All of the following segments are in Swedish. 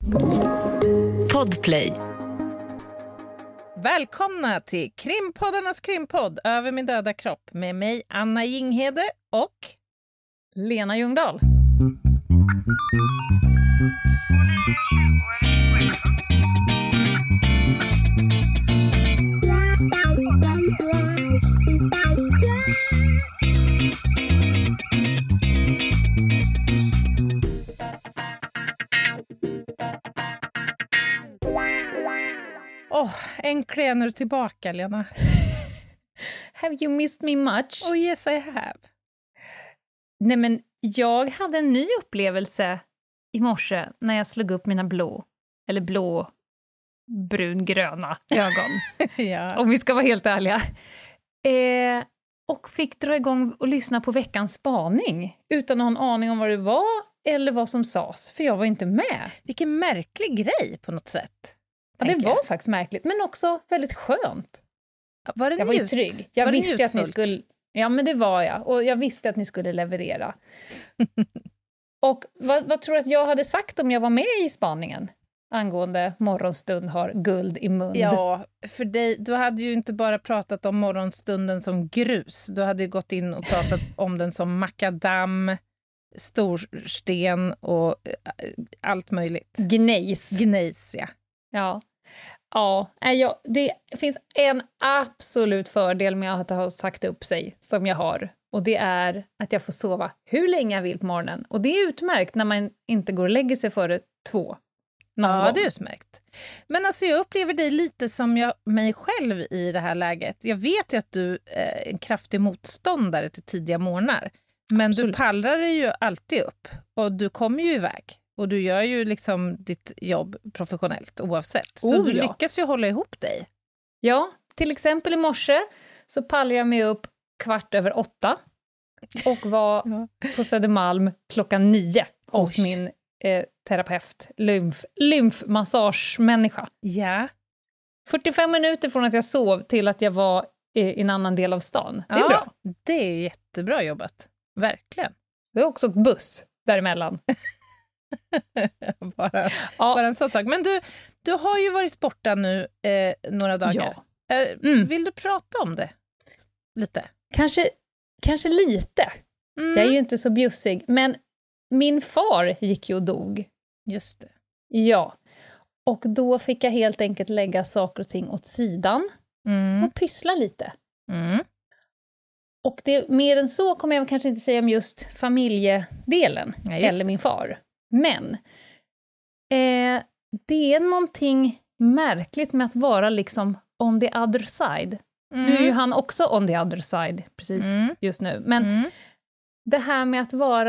Podplay. Välkomna till Krimpoddarnas krimpodd Över min döda kropp med mig Anna Jinghede och Lena Ljungdahl. Äntligen är du tillbaka, Lena. Have you missed me much? Oh yes, I have. Nej, men jag hade en ny upplevelse i morse när jag slog upp mina blå, brungröna ögon. Ja. Om vi ska vara helt ärliga. Och fick dra igång och lyssna på veckans spaning utan att ha en aning om vad det var eller vad som sades, för jag var inte med. Vilken märklig grej på något sätt. Ja, det var faktiskt märkligt, men också väldigt skönt. Var det jag var ju trygg. Jag visste att ni skulle... Ja, men det var jag. Och jag visste att ni skulle leverera. Och vad tror du att jag hade sagt om jag var med i spaningen? Angående morgonstund har guld i mun. Ja, för dig, du hade ju inte bara pratat om morgonstunden som grus. Du hade ju gått in och pratat om den som makadam, storsten och allt möjligt. Gnejs, ja. Ja, det finns en absolut fördel med att ha sagt upp sig som jag har. Och det är att jag får sova hur länge jag vill på morgonen. Och det är utmärkt när man inte går och lägger sig före 2. Ja, det är utmärkt. Men alltså jag upplever dig lite som mig själv i det här läget. Jag vet ju att du är en kraftig motståndare till tidiga morgnar. Men absolut. Du pallrar dig ju alltid upp. Och du kommer ju iväg. Och du gör ju liksom ditt jobb professionellt oavsett. Så du lyckas ju hålla ihop dig. Ja, till exempel i morse så pallrar jag mig upp 8:15 och var på Södermalm 9:00 hos min terapeut, lymfmassagemänniska. Ja. 45 minuter från att jag sov till att jag var i en annan del av stan. Det är bra. Det är jättebra jobbat. Verkligen. Det är också buss däremellan. bara en sån sak. Men du har ju varit borta nu några dagar. Ja. Vill du prata om det lite? Kanske lite. Jag är ju inte så bjussig. Men min far gick ju och dog. Just det. Ja. Och då fick jag helt enkelt lägga saker och ting åt sidan. Och pyssla lite. Och mer än så kommer jag kanske inte säga om just familjedelen. Ja, just eller min far. Men det är någonting märkligt med att vara liksom on the other side. Nu är ju han också on the other side precis just nu. Men det här med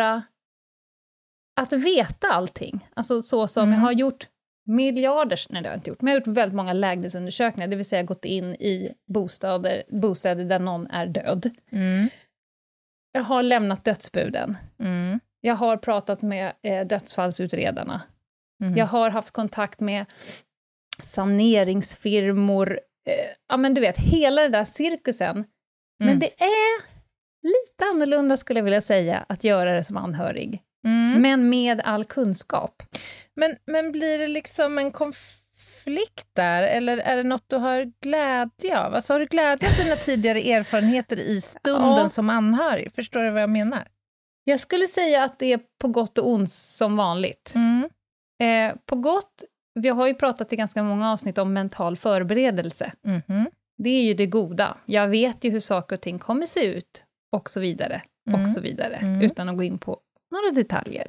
att veta allting. Alltså så som jag har gjort miljarders, nej det har jag inte gjort, men jag har gjort väldigt många lägenhetsundersökningar. Det vill säga gått in i bostäder där någon är död. Jag har lämnat dödsbuden. Jag har pratat med dödsfallsutredarna. Jag har haft kontakt med saneringsfirmor. Ja, men du vet, hela den där cirkusen. Men det är lite annorlunda skulle jag vilja säga att göra det som anhörig. Men med all kunskap. Men blir det liksom en konflikt där? Eller är det något du har glädje av? Alltså har du glädje av dina tidigare erfarenheter i stunden som anhörig? Förstår du vad jag menar? Jag skulle säga att det är på gott och ont som vanligt. På gott, vi har ju pratat i ganska många avsnitt om mental förberedelse. Det är ju det goda. Jag vet ju hur saker och ting kommer se ut. Och så vidare. Och så vidare. Utan att gå in på några detaljer.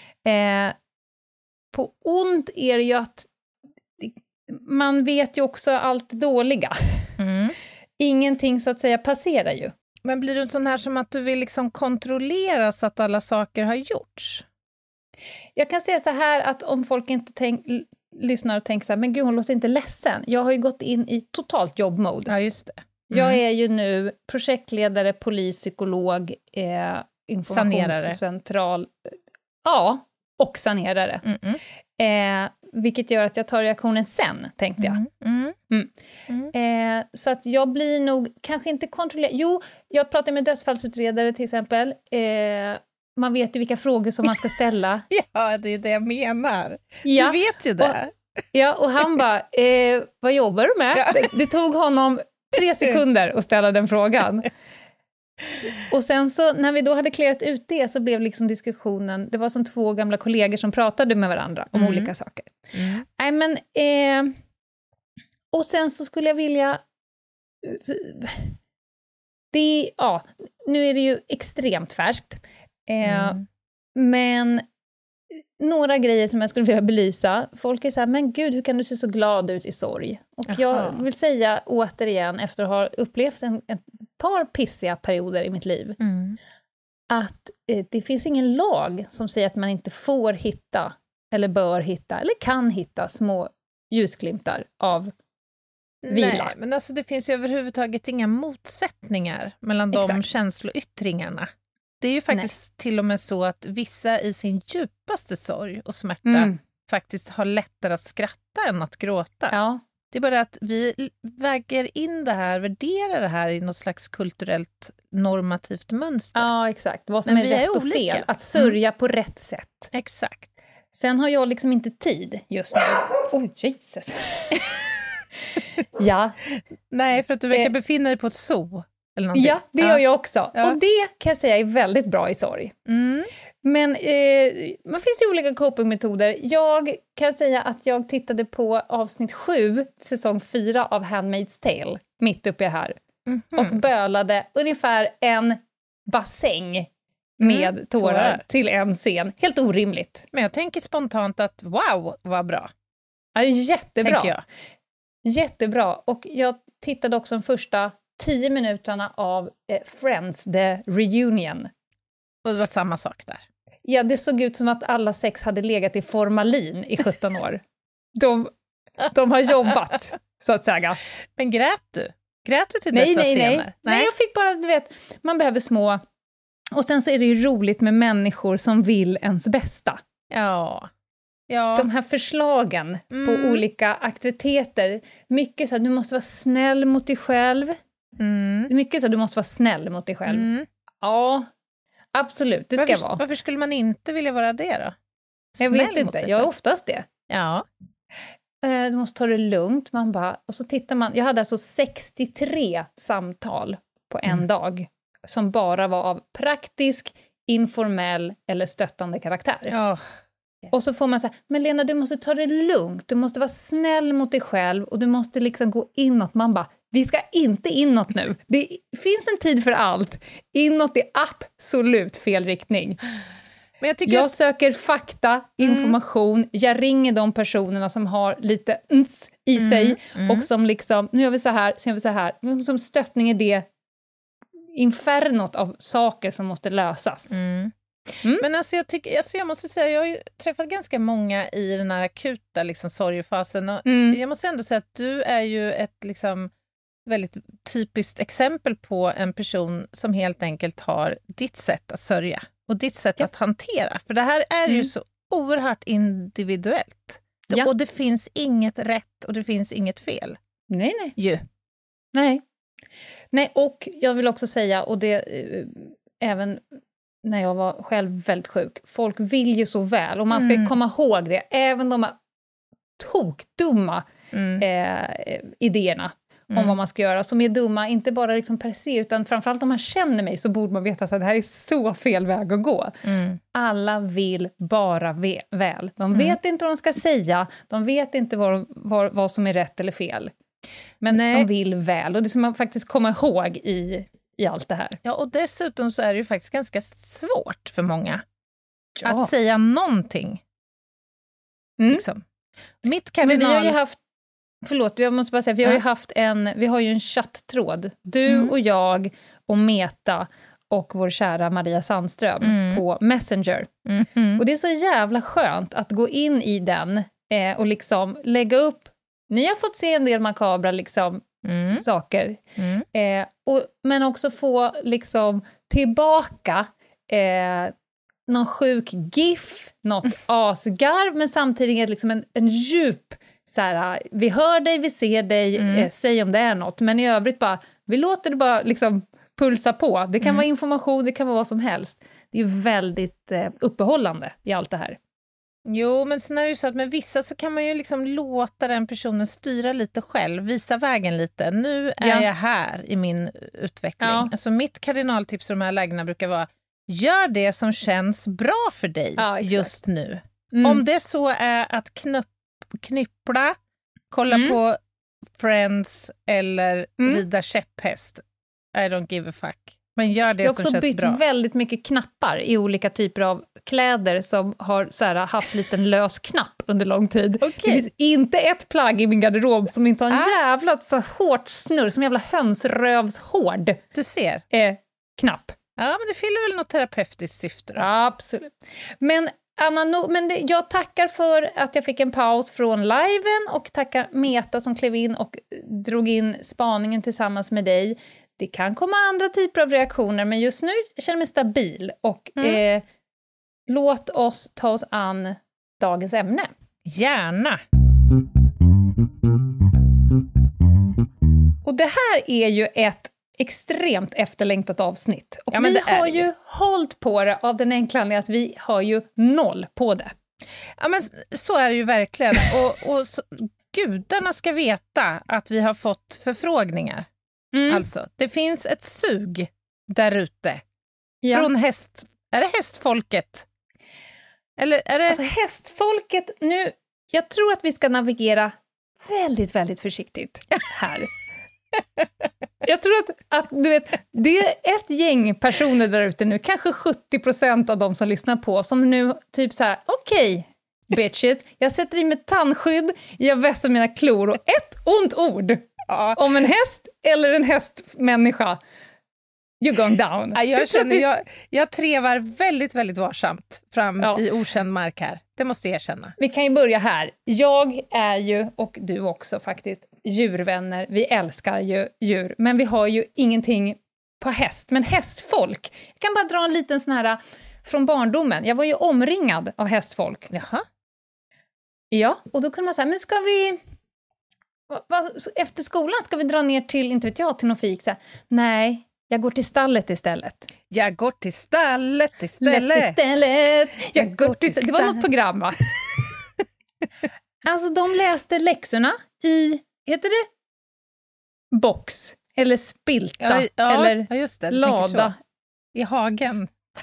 På ont är det ju att man vet ju också allt dåliga. Ingenting så att säga passerar ju. Men blir du en sån här som att du vill liksom kontrollera så att alla saker har gjorts? Jag kan säga så här att om folk inte lyssnar och tänker så här, men gud hon låter inte ledsen. Jag har ju gått in i totalt jobbmode. Ja, just det. Jag är ju nu projektledare, polis, psykolog, informationscentral. Ja, och sanerare. Vilket gör att jag tar reaktionen sen, tänkte jag. Så att jag blir nog kanske inte kontrollerad. Jo, jag pratar med dödsfallsutredare till exempel. man vet ju vilka frågor som man ska ställa. Ja, det är det jag menar. Ja. Du vet ju det. Och han bara, vad jobbar du med? Ja. Det tog honom 3 sekunder att ställa den frågan. Och sen så, när vi då hade klarat ut det, så blev liksom diskussionen, det var som 2 gamla kollegor som pratade med varandra om olika saker. Nej, men, och sen så skulle jag vilja, nu är det ju extremt färskt, men några grejer som jag skulle vilja belysa. Folk är så här, men gud, hur kan du se så glad ut i sorg? Och jag vill säga återigen, efter att ha upplevt ett par pissiga perioder i mitt liv, att det finns ingen lag som säger att man inte får hitta, eller bör hitta, eller kan hitta små ljusglimtar av vila. Nej, men alltså det finns ju överhuvudtaget inga motsättningar mellan de känsloyttringarna. Det är ju faktiskt till och med så att vissa i sin djupaste sorg och smärta faktiskt har lättare att skratta än att gråta. Ja. Det är bara att vi väger in det här, värderar det här i något slags kulturellt normativt mönster. Ja, exakt. Vad som är rätt och fel. Att sörja på rätt sätt. Exakt. Sen har jag liksom inte tid just nu. Jesus. Ja. Nej, för att du verkar befinna dig på ett zoo. Ja, det gör jag också. Ja. Och det kan jag säga är väldigt bra i sorg. Men man finns ju olika copingmetoder. Jag kan säga att jag tittade på avsnitt 7, säsong 4 av Handmaid's Tale, mitt uppe här. Och bölade ungefär en bassäng med tårar till en scen. Helt orimligt. Men jag tänker spontant att wow, vad bra. Ja, jättebra. Jättebra. Och jag tittade också de första 10 minuterna av Friends, The Reunion. Och det var samma sak där. Ja, det såg ut som att alla 6 hade legat i formalin i 17 år. De har jobbat, så att säga. Men grät du? Grät du till dessa scener? Nej, jag fick bara, du vet, man behöver små... Och sen så är det ju roligt med människor som vill ens bästa. Ja. De här förslagen på olika aktiviteter. Mycket så att du måste vara snäll mot dig själv. Mycket så att du måste vara snäll mot dig själv. Ja, absolut, det ska vara. Varför skulle man inte vilja vara det då? Jag vet inte, jag är oftast det. Ja. Du måste ta det lugnt, man bara... Och så tittar man, jag hade alltså 63 samtal på en dag. Som bara var av praktisk, informell eller stöttande karaktär. Ja. Och så får man säga, men Lena, du måste ta det lugnt. Du måste vara snäll mot dig själv. Och du måste liksom gå inåt. Man bara, vi ska inte inåt nu. Det finns en tid för allt. Inåt är absolut fel riktning. Men jag söker fakta, information. Jag ringer de personerna som har lite i sig. Och som liksom, nu gör vi så här, sen gör vi så här. Som stöttning är det infernot av saker som måste lösas. Men alltså jag måste säga, jag har ju träffat ganska många i den här akuta liksom, sorgefasen. Och jag måste ändå säga att du är ju ett liksom, väldigt typiskt exempel på en person som helt enkelt har ditt sätt att sörja. Och ditt sätt att hantera. För det här är ju så oerhört individuellt. Och det finns inget rätt och det finns inget fel. Nej. Nej, och jag vill också säga, och det även när jag var själv väldigt sjuk, folk vill ju så väl, och man ska ju komma ihåg det, även de här tokdumma idéerna om vad man ska göra, som är dumma, inte bara liksom per se, utan framförallt om man känner mig så borde man veta att det här är så fel väg att gå. Alla vill bara väl. De vet inte vad de ska säga, de vet inte vad som är rätt eller fel. Men de vill väl, och det ska man faktiskt komma ihåg i allt det här. Ja, och dessutom så är det ju faktiskt ganska svårt för många att säga någonting. Liksom. Mitt kardinal... Men vi har ju haft, förlåt, jag måste bara säga, vi har ju en chatttråd. Du och jag och Meta och vår kära Maria Sandström på Messenger. Och det är så jävla skönt att gå in i den och liksom lägga upp. Ni har fått se en del makabra liksom, saker. Men också få liksom, tillbaka någon sjuk gif, något asgarv, men samtidigt liksom en djup så här, vi hör dig, vi ser dig, säg om det är något, men i övrigt bara, vi låter det bara liksom pulsa på. Det kan vara information, det kan vara vad som helst. det är ju väldigt uppehållande i allt det här. Jo, men sen är det ju så att med vissa så kan man ju liksom låta den personen styra lite själv, visa vägen lite. Nu är jag här i min utveckling. Ja. Alltså mitt kardinaltips för de här lägena brukar vara, gör det som känns bra för dig just nu. Om det så är att knyppla, kolla på Friends eller rida käpphäst, I don't give a fuck. Men gör det som känns bra. Jag har också bytt väldigt mycket knappar i olika typer av kläder som har så här, haft liten lös knapp under lång tid. Okay. Det finns inte ett plagg i min garderob som inte har en jävla så hårt snurr, som jävla hönsrövshård. Du ser. Knapp. Ja, men det fyller väl något terapeutiskt syfte då? Absolut. Men Anna, jag tackar för att jag fick en paus från liven och tackar Meta som klev in och drog in spaningen tillsammans med dig. Det kan komma andra typer av reaktioner, men just nu känner jag mig stabil. Och låt oss ta oss an dagens ämne. Gärna! Och det här är ju ett extremt efterlängtat avsnitt. Och vi har ju hållit på det av den enkla anledningen att vi har ju 0 på det. Ja, men så är det ju verkligen. Och så, gudarna ska veta att vi har fått förfrågningar. Alltså, det finns ett sug där ute. Från är det hästfolket? Eller är det... Alltså hästfolket, nu, jag tror att vi ska navigera väldigt, väldigt försiktigt här. Jag tror att du vet, det är ett gäng personer där ute nu, kanske 70% av de som lyssnar på, som nu typ så här: okej, bitches, jag sätter i mig tandskydd, jag vässar mina klor och ett ont ord om en häst eller en hästmänniska, you're going down. Ja, jag trevar väldigt, väldigt varsamt fram i okänd mark här. Det måste jag erkänna. Vi kan ju börja här. Jag är ju, och du också faktiskt, djurvänner. Vi älskar ju djur. Men vi har ju ingenting på häst. Men hästfolk. Jag kan bara dra en liten sån här från barndomen. Jag var ju omringad av hästfolk. Jaha. Ja, och då kunde man säga, men ska vi... efter skolan ska vi dra ner till, inte vet jag, till någon fik. Så här, nej, jag går till stallet istället. Jag går till stallet istället. Jag går till stallet. Det var något program, va? Alltså, de läste läxorna i, heter det? Box. Eller spilta. Eller just det, lada. I hagen.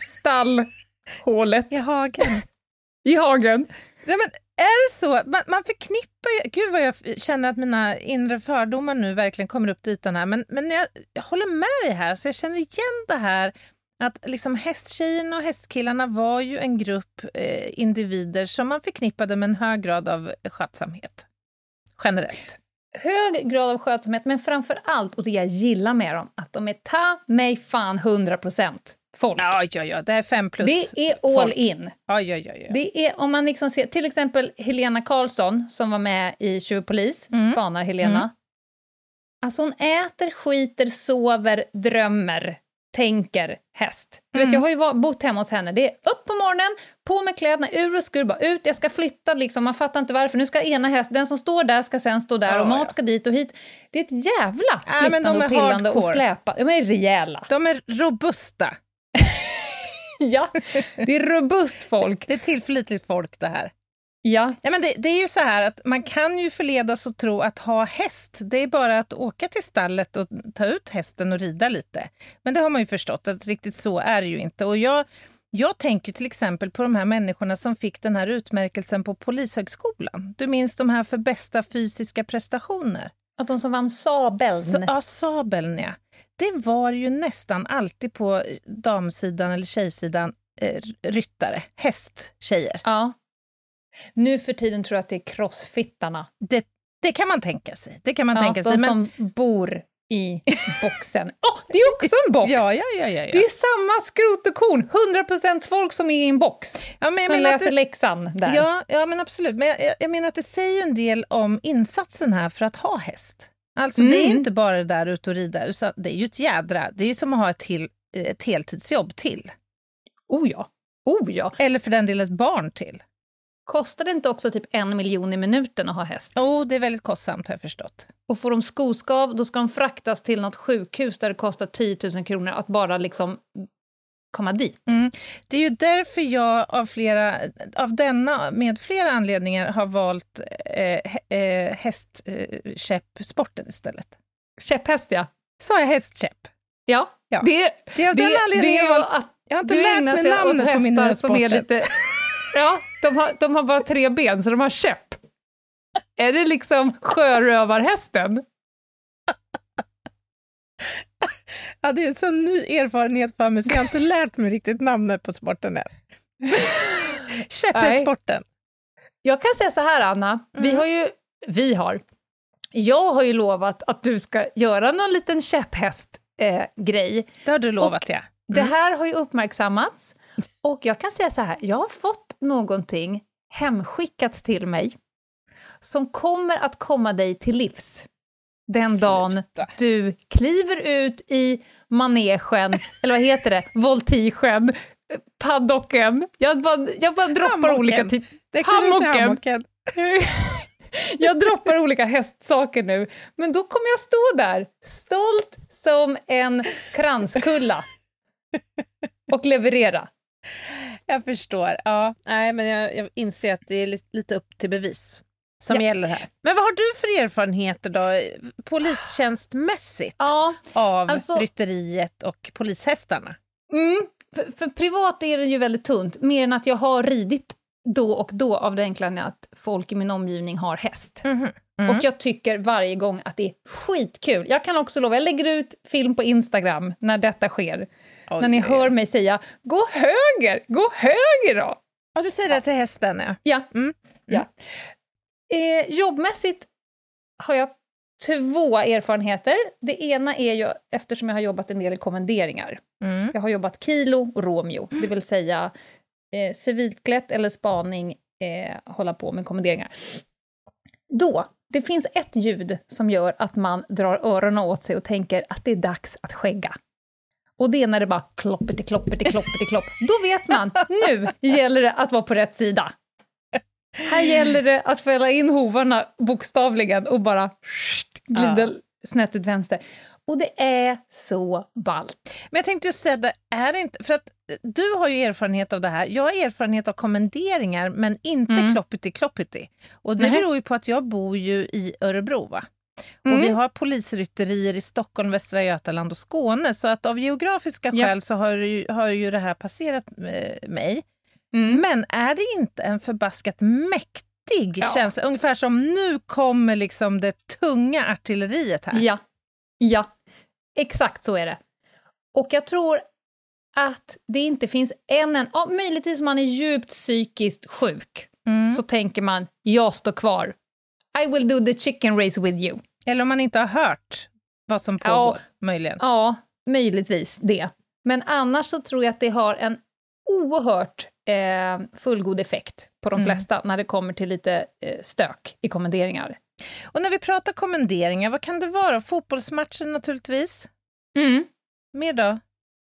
Stallhålet. I hagen. I hagen. Nej, men är det så? Man förknippar ju... Gud vad jag känner att mina inre fördomar nu verkligen kommer upp till ytan här. Men jag håller med dig här, så jag känner igen det här att liksom hästtjejerna och hästkillarna var ju en grupp individer som man förknippade med en hög grad av skötsamhet. Generellt. Hög grad av skötsamhet, men framför allt, och det jag gillar med dem, att de är ta mig fan 100% folk. Ja, det är 5+. Det är all folk. In. Ja. Det är, om man liksom ser, till exempel Helena Karlsson, som var med i Tjuvpolis, spanar Helena. Alltså hon äter, skiter, sover, drömmer, tänker häst. Du vet, jag har ju bott hemma hos henne. Det är upp på morgonen, på med kläderna, ur och skur, bara ut, jag ska flytta liksom, man fattar inte varför. Nu ska ena häst, den som står där ska sen stå där och mat ska dit och hit. Det är ett jävla flyttande och pillande och släpa. De är rejäla. De är robusta. Ja, det är robust folk. Det är tillförlitligt folk det här. Ja. Ja, men det är ju så här att man kan ju förledas att tro att ha häst, det är bara att åka till stallet och ta ut hästen och rida lite. Men det har man ju förstått att riktigt så är det ju inte. Och jag tänker till exempel på de här människorna som fick den här utmärkelsen på Polishögskolan. Du minns de här för bästa fysiska prestationer? Att de som vann sabeln. Ja, sabeln, ja. Det var ju nästan alltid på damsidan eller tjejsidan ryttare, hästtjejer. Ja. Nu för tiden tror jag att det är crossfittarna. Det kan man tänka sig. Det kan man tänka sig. De som bor i boxen. Det är också en box! Ja. Det är samma skrot och korn. 100% folk som är i en box. Ja, men som läser läxan där. Ja, men absolut. Men jag menar att det säger en del om insatsen här för att ha häst. Alltså det är ju inte bara det där ut och rida. Utan det är ju ett jädra. Det är ju som att ha ett heltidsjobb till. Oh ja. Eller för den delen ett barn till. Kostar det inte också typ 1 miljon i minuten att ha häst? Det är väldigt kostsamt har jag förstått. Och får de skoskav, då ska de fraktas till något sjukhus där det kostar 10 000 kronor att bara liksom komma dit. Det är ju därför jag med flera anledningar har valt hästkäppsporten istället. Käpphäst, ja. Sa jag hästkäpp? Ja. Det är av den anledningen att jag har inte lärt mig namnet på mina som är lite... Ja, de har bara 3 ben, så de har käpp. Är det liksom sjörövarhästen? Ja, det är en sån ny erfarenhet för mig, så jag har inte lärt mig riktigt namnet på sporten än. Käpphästsporten. Jag kan säga så här, Anna. Jag har ju lovat att du ska göra någon liten käpphäst-grej. Det har du lovat, ja. Det här har ju uppmärksammats. Och jag kan säga så här, jag har fått någonting hemskickat till mig som kommer att komma dig till livs den dagen du kliver ut i manegen, eller vad heter det, voltigen, paddocken. Jag bara droppar hammocken. Olika hammocken. Jag droppar olika hästsaker nu, men då kommer jag stå där, stolt som en kranskulla och leverera. Jag förstår. Ja, nej, men jag inser att det är lite upp till bevis som gäller här. Men vad har du för erfarenheter då, polistjänstmässigt, av rytteriet och polishästarna? För privat är det ju väldigt tunt, mer än att jag har ridit då och då av det enkla att folk i min omgivning har häst. Och jag tycker varje gång att det är skitkul. Jag kan också lova, jag lägger ut film på Instagram när detta sker. När ni hör mig säga, gå höger då! Ja, du säger det till hästen, ja. Ja. Jobbmässigt har jag 2 erfarenheter. Det ena är ju, eftersom jag har jobbat en del i kommenderingar. Jag har jobbat Kilo och Romeo, det vill säga civilklätt eller spaning, hålla på med kommenderingar. Det finns ett ljud som gör att man drar öronen åt sig och tänker att det är dags att skägga. Och det är när det bara klopp. Då vet man, nu gäller det att vara på rätt sida. Här gäller det att fälla in hovarna bokstavligen och bara glida snett ut vänster. Och det är så ballt. Men jag tänkte just säga, det är inte, för att du har ju erfarenhet av det här. Jag har erfarenhet av kommenderingar, men inte kloppity. Och det beror ju på att jag bor ju i Örebro, va? Och vi har polisrytterier i Stockholm, Västra Götaland och Skåne. Så att av geografiska skäl så har ju det här passerat mig. Men är det inte en förbaskat mäktig känsla? Ungefär som nu kommer liksom det tunga artilleriet här. Ja, exakt så är det. Och jag tror att det inte finns möjligtvis man är djupt psykiskt sjuk. Så tänker man, jag står kvar. I will do the chicken race with you. Eller om man inte har hört vad som pågår, möjligen. Ja, möjligtvis det. Men annars så tror jag att det har en oerhört fullgod effekt på de flesta när det kommer till lite stök i kommenderingar. Och när vi pratar kommenderingar, vad kan det vara? Fotbollsmatchen naturligtvis. Mer då?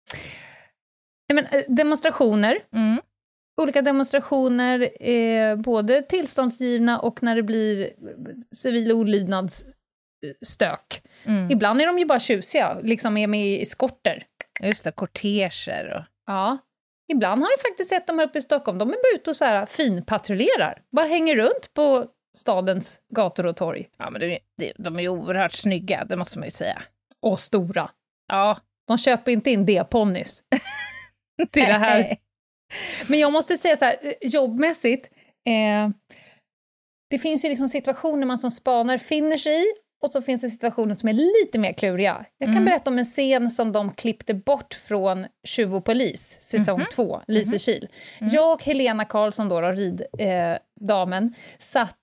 Demonstrationer. Olika demonstrationer, både tillståndsgivna och när det blir civil olydnadsstök. Ibland är de ju bara tjusiga, liksom är med i eskorter. Just det, korteger. Och... Ja, ibland har jag faktiskt sett dem här uppe i Stockholm. De är bara ute och så här finpatrullerar. Bara hänger runt på stadens gator och torg. Ja, men de är ju oerhört snygga, det måste man ju säga. Och stora. Ja. De köper inte in D-ponnys till det här. Men jag måste säga så här, jobbmässigt, det finns ju liksom situationer man som spanar finner sig i, och så finns det situationer som är lite mer kluriga. Jag kan berätta om en scen som de klippte bort från Tjuv och polis, säsong 2, Lysekil. Jag och Helena Karlsson, då riddamen, satt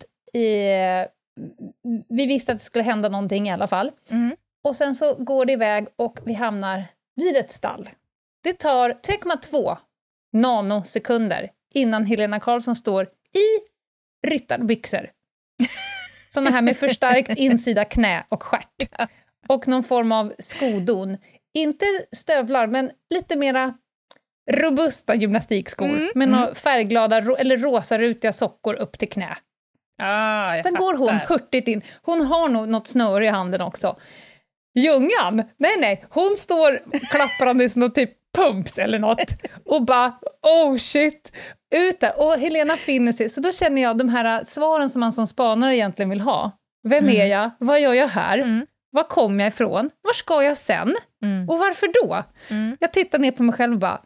vi visste att det skulle hända någonting i alla fall. Och sen så går det iväg och vi hamnar vid ett stall. Det tar 3,2 nanosekunder innan Helena Karlsson står i ryttarbyxor. Såna här med förstärkt insida knä och stjärt. Och någon form av skodon. Inte stövlar, men lite mera robusta gymnastikskor. Med några färgglada eller rosa rutiga sockor upp till knä. Sen går hon hurtigt in. Hon har nog något snöre i handen också. Ljungan? Nej. Hon står klappandes något typ pumps eller något. Och bara, oh shit, ut där. Och Helena finner sig. Så då känner jag de här svaren som man som spanare egentligen vill ha. Vem är jag? Vad gör jag här? Var kommer jag ifrån? Var ska jag sen? Och varför då? Jag tittar ner på mig själv och bara,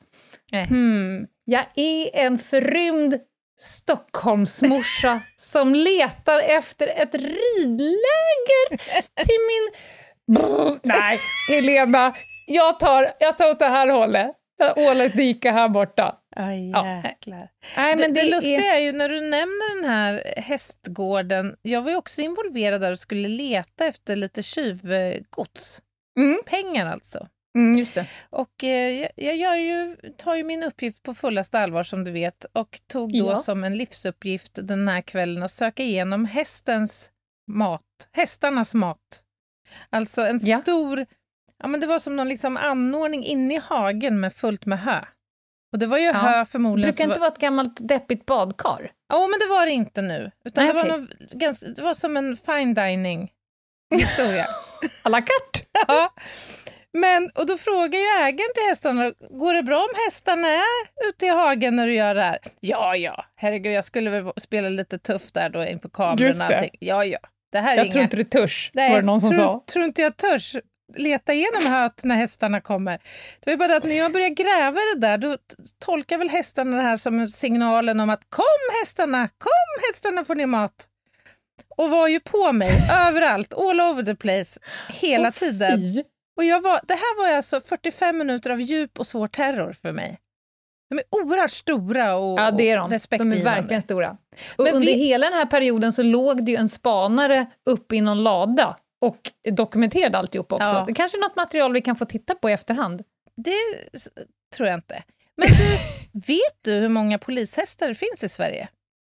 jag är en förrymd Stockholmsmorsa som letar efter ett ridläger till min... Nej, Helena, jag tar åt det här hållet. Jag ålar ett dike här borta. Aj, jäklar. Nej, men det lustiga är ju när du nämner den här hästgården, jag var ju också involverad där och skulle leta efter lite tjuvgods. Pengar alltså. Just det. Och jag tar ju min uppgift på fullaste allvar som du vet och tog då som en livsuppgift den här kvällen att söka igenom hästarnas mat. Alltså en stor, men det var som någon liksom anordning inne i hagen med fullt med hö. Och det var ju hö förmodligen. Det brukar inte vara ett gammalt deppigt badkar. Ja, men det var det inte nu. Utan det var som en fine dining historia. À la carte. Ja. Och då frågar ju ägaren till hästarna, går det bra om hästarna är ute i hagen när du gör det här? Ja, herregud, jag skulle väl spela lite tufft där då inför kameran och allting. Ja. Det här jag tror inte du törs, var det någon som sa. Tror inte jag törs leta igenom höet när hästarna kommer. Det var ju bara att när jag började gräva det där, då tolkar väl hästarna det här som signalen om att kom hästarna får ni mat. Och var ju på mig överallt, all over the place, hela tiden. Och det här var alltså 45 minuter av djup och svår terror för mig. De är oerhört stora och respektingivande. De är verkligen stora. Och under hela den här perioden så låg det ju en spanare uppe i någon lada och dokumenterade alltihop också. Ja. Det kanske är något material vi kan få titta på i efterhand. Det tror jag inte. Men du, vet du hur många polishästar det finns i Sverige?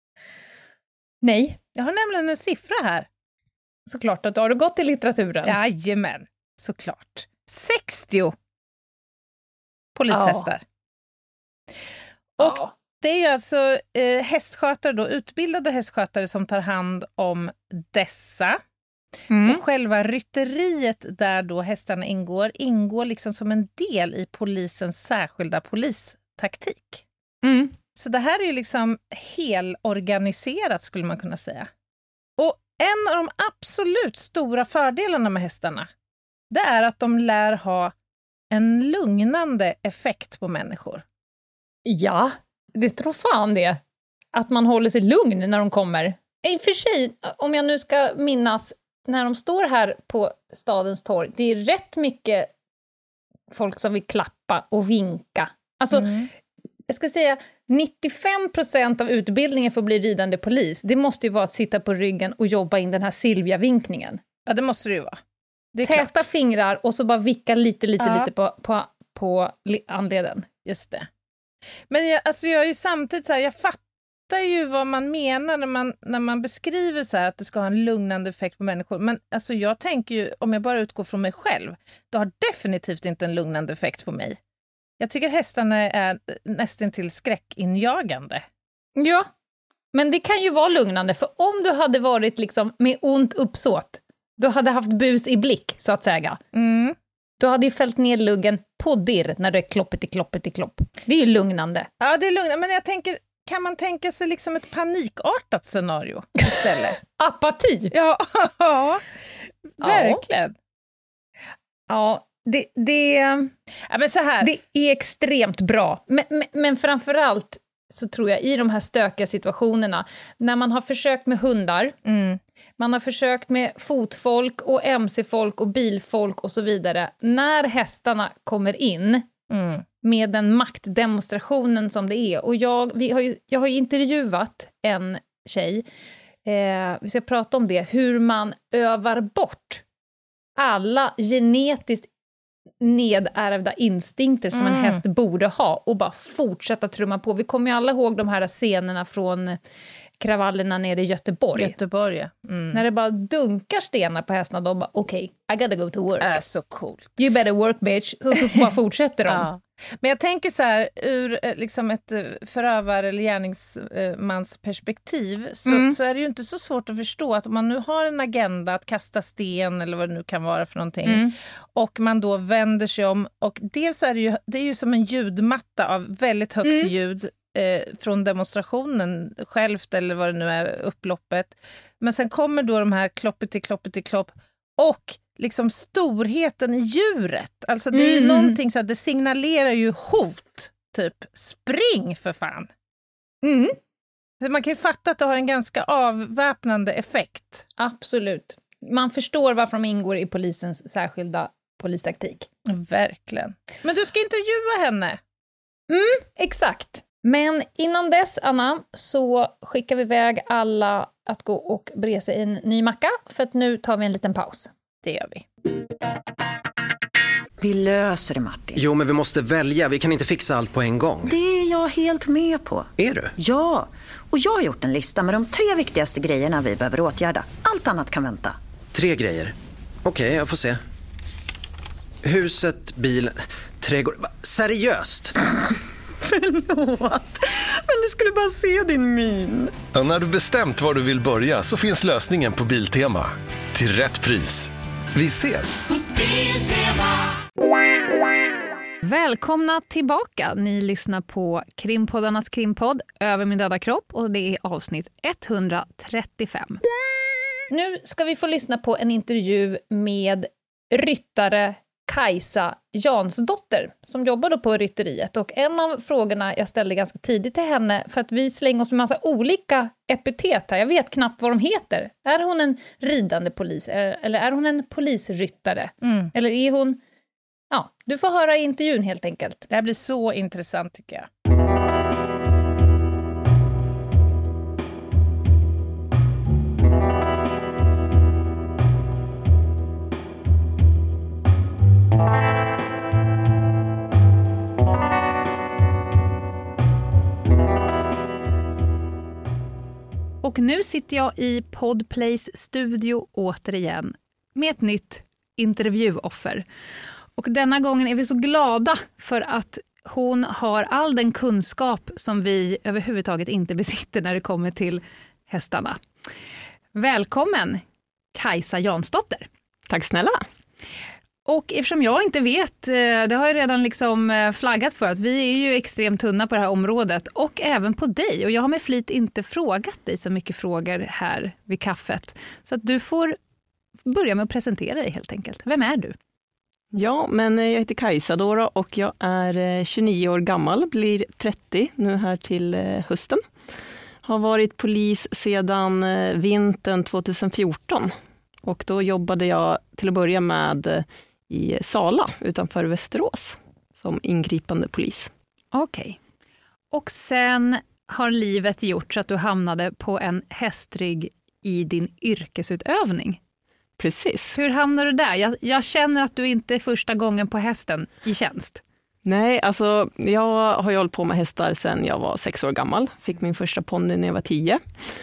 Nej. Jag har nämligen en siffra här. Såklart att har du gått i litteraturen. Jajamän, såklart. 60 polishästar. Och det är ju alltså hästskötare då, utbildade hästskötare som tar hand om dessa. Och själva rytteriet där då hästarna ingår liksom som en del i polisens särskilda polistaktik. Så det här är ju liksom helorganiserat skulle man kunna säga. Och en av de absolut stora fördelarna med hästarna, det är att de lär ha en lugnande effekt på människor. Ja, det tror fan det. Att man håller sig lugn när de kommer. I och för sig, om jag nu ska minnas, när de står här på stadens torg, det är rätt mycket folk som vill klappa och vinka. Alltså, jag ska säga 95% av utbildningen för att bli ridande polis, det måste ju vara att sitta på ryggen och jobba in den här Silvia-vinkningen. Ja, det måste det ju vara. Det täta klart. Fingrar och så bara vicka lite på andleden. Just det. Men jag är ju samtidigt så här, jag fattar ju vad man menar när man beskriver så här att det ska ha en lugnande effekt på människor. Men alltså jag tänker ju, om jag bara utgår från mig själv, det har definitivt inte en lugnande effekt på mig. Jag tycker hästarna är nästan till skräckinjagande. Ja, men det kan ju vara lugnande, för om du hade varit liksom med ont uppsåt, du hade haft bus i blick, så att säga. Du hade ju fällt ner luggen på dirr när det är klopp. Det är ju lugnande. Ja, det är lugnande, men jag tänker, kan man tänka sig liksom ett panikartat scenario istället? Apati? Ja, verkligen. Ja, men så här. Det är extremt bra. Men framförallt så tror jag i de här stökiga situationerna, när man har försökt med hundar, man har försökt med fotfolk och mc-folk och bilfolk och så vidare. När hästarna kommer in med den maktdemonstrationen som det är. Och jag har ju intervjuat en tjej, vi ska prata om det, hur man övar bort alla genetiskt nedärvda instinkter som en häst borde ha och bara fortsätta trumma på. Vi kommer ju alla ihåg de här scenerna från kravallerna nere i Göteborg. Göteborg, ja. När det bara dunkar stenar på hästarna, de bara okej, I gotta go to work. Det är så coolt. You better work, bitch. Så bara fortsätter de. Ja. Men jag tänker så här, ur liksom ett förövare- eller gärningsmansperspektiv så är det ju inte så svårt att förstå att om man nu har en agenda att kasta sten eller vad det nu kan vara för någonting och man då vänder sig om och dels är det är ju som en ljudmatta av väldigt högt ljud från demonstrationen självt eller vad det nu är, upploppet. Men sen kommer då de här klopp och liksom storheten i djuret. Alltså det är ju någonting så att det signalerar ju hot. Typ, spring för fan. Så man kan ju fatta att det har en ganska avväpnande effekt. Absolut. Man förstår varför de ingår i polisens särskilda polistaktik. Verkligen. Men du ska intervjua henne. Exakt. Men innan dess, Anna, så skickar vi iväg alla att gå och bre sig i en ny macka. För att nu tar vi en liten paus. Det gör vi. Vi löser det, Martin. Jo, men vi måste välja. Vi kan inte fixa allt på en gång. Det är jag helt med på. Är du? Ja, och jag har gjort en lista med de 3 viktigaste grejerna vi behöver åtgärda. Allt annat kan vänta. 3 grejer. Okej, jag får se. Huset, bilen, trädgård. Seriöst? Förlåt, men du skulle bara se din min. Och när du bestämt var du vill börja så finns lösningen på Biltema. Till rätt pris. Vi ses! Välkomna tillbaka. Ni lyssnar på Krimpoddarnas krimpodd Över min döda kropp och det är avsnitt 135. Nu ska vi få lyssna på en intervju med ryttare Kajsa Jansdotter som jobbar då på rytteriet. Och en av frågorna jag ställde ganska tidigt till henne, för att vi slänger oss med massa olika epitet här. Jag vet knappt vad de heter. Är hon en ridande polis eller är hon en polisryttare? Eller är hon... Ja, du får höra i intervjun helt enkelt. Det här blir så intressant tycker jag. Och nu sitter jag i Podplays studio återigen med ett nytt intervjuoffer. Och denna gången är vi så glada för att hon har all den kunskap som vi överhuvudtaget inte besitter när det kommer till hästarna. Välkommen Kajsa Jansdotter. Tack snälla. Och eftersom jag inte vet, det har jag redan liksom flaggat för att vi är ju extremt tunna på det här området och även på dig. Och jag har med flit inte frågat dig så mycket frågor här vid kaffet. Så att du får börja med att presentera dig helt enkelt. Vem är du? Ja, men jag heter Kajsa då och jag är 29 år gammal, blir 30 nu här till hösten. Har varit polis sedan vintern 2014 och då jobbade jag till att börja med i Sala utanför Västerås som ingripande polis. Okej. Och sen har livet gjort så att du hamnade på en hästrygg i din yrkesutövning. Precis. Hur hamnar du där? Jag känner att du inte är första gången på hästen i tjänst. Nej, alltså jag har ju hållit på med hästar sedan jag var 6 år gammal. Fick min första ponny när jag var 10.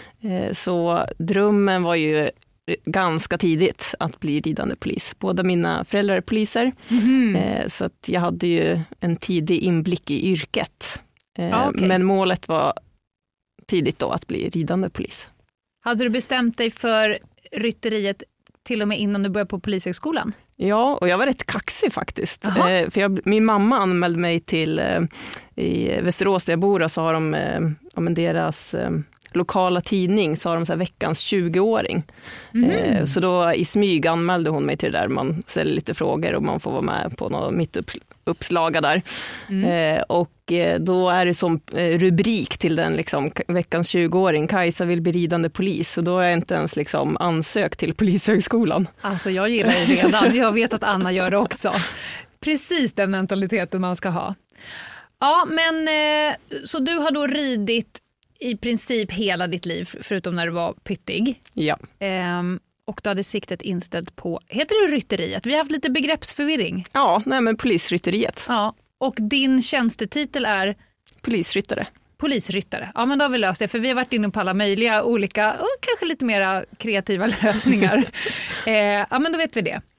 Så drömmen var ju ganska tidigt att bli ridande polis. Båda mina föräldrar är poliser. Så att jag hade ju en tidig inblick i yrket. Okay. Men målet var tidigt då att bli ridande polis. Hade du bestämt dig för rytteriet till och med innan du började på polishögskolan? Ja, och jag var rätt kaxig faktiskt. För min mamma anmälde mig till i Västerås där jag bor, så har de deras lokala tidning, så har de så här veckans 20-åring. Så då i smyg anmälde hon mig till det där. Man ställer lite frågor och man får vara med på något mittuppslaga där. Och då är det som rubrik till den liksom, veckans 20-åring. Kajsa vill bli ridande polis. Och då är jag inte ens liksom ansökt till polishögskolan. Alltså jag gillar det redan. Jag vet att Anna gör det också. Precis den mentaliteten man ska ha. Ja, men så du har då ridit i princip hela ditt liv, förutom när du var pyttig. Ja. Och du hade siktet inställt på, heter det rytteriet? Vi har haft lite begreppsförvirring. Ja, nej men polisrytteriet. Ja, och din tjänstetitel är? Polisryttare. polisryttare. Ja, men då har vi löst det, för vi har varit inne på alla möjliga olika och kanske lite mera kreativa lösningar. Ja, men då vet vi det.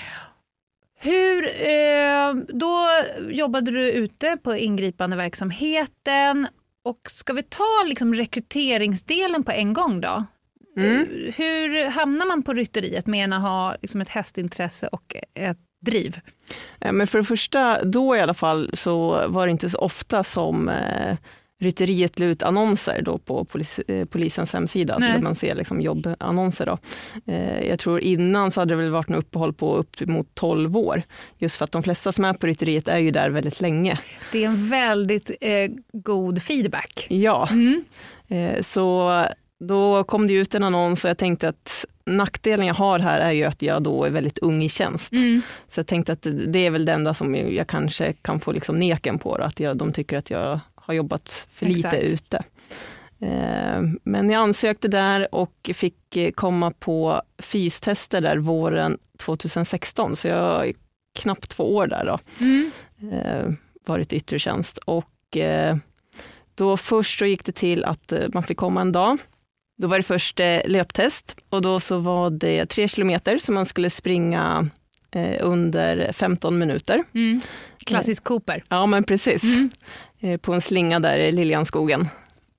Då jobbade du ute på ingripande verksamheten, och ska vi ta liksom rekryteringsdelen på en gång då? Hur hamnar man på rytteriet med att ha liksom ett hästintresse och ett driv? Men för det första, då i alla fall, så var det inte så ofta som rytteriet la ut annonser då på polisens hemsida, där man ser liksom jobbannonser då. Jag tror innan så hade det väl varit en uppehåll på upp mot 12 år. Just för att de flesta som är på rytteriet är ju där väldigt länge. Det är en väldigt god feedback. Ja, så då kom det ut en annons och jag tänkte att nackdelen jag har här är ju att jag då är väldigt ung i tjänst. Så jag tänkte att det är väl det enda som jag kanske kan få liksom neken på, att de tycker att jag har jobbat för lite ute. Men jag ansökte där och fick komma på fystester där våren 2016, så jag är knappt 2 år där då. Varit i yttre tjänst, och då först så gick det till att man fick komma en dag. Då var det först löptest, och då så var det 3 kilometer som man skulle springa under 15 minuter. Klassisk Cooper. Ja, men precis. På en slinga där i Liljanskogen.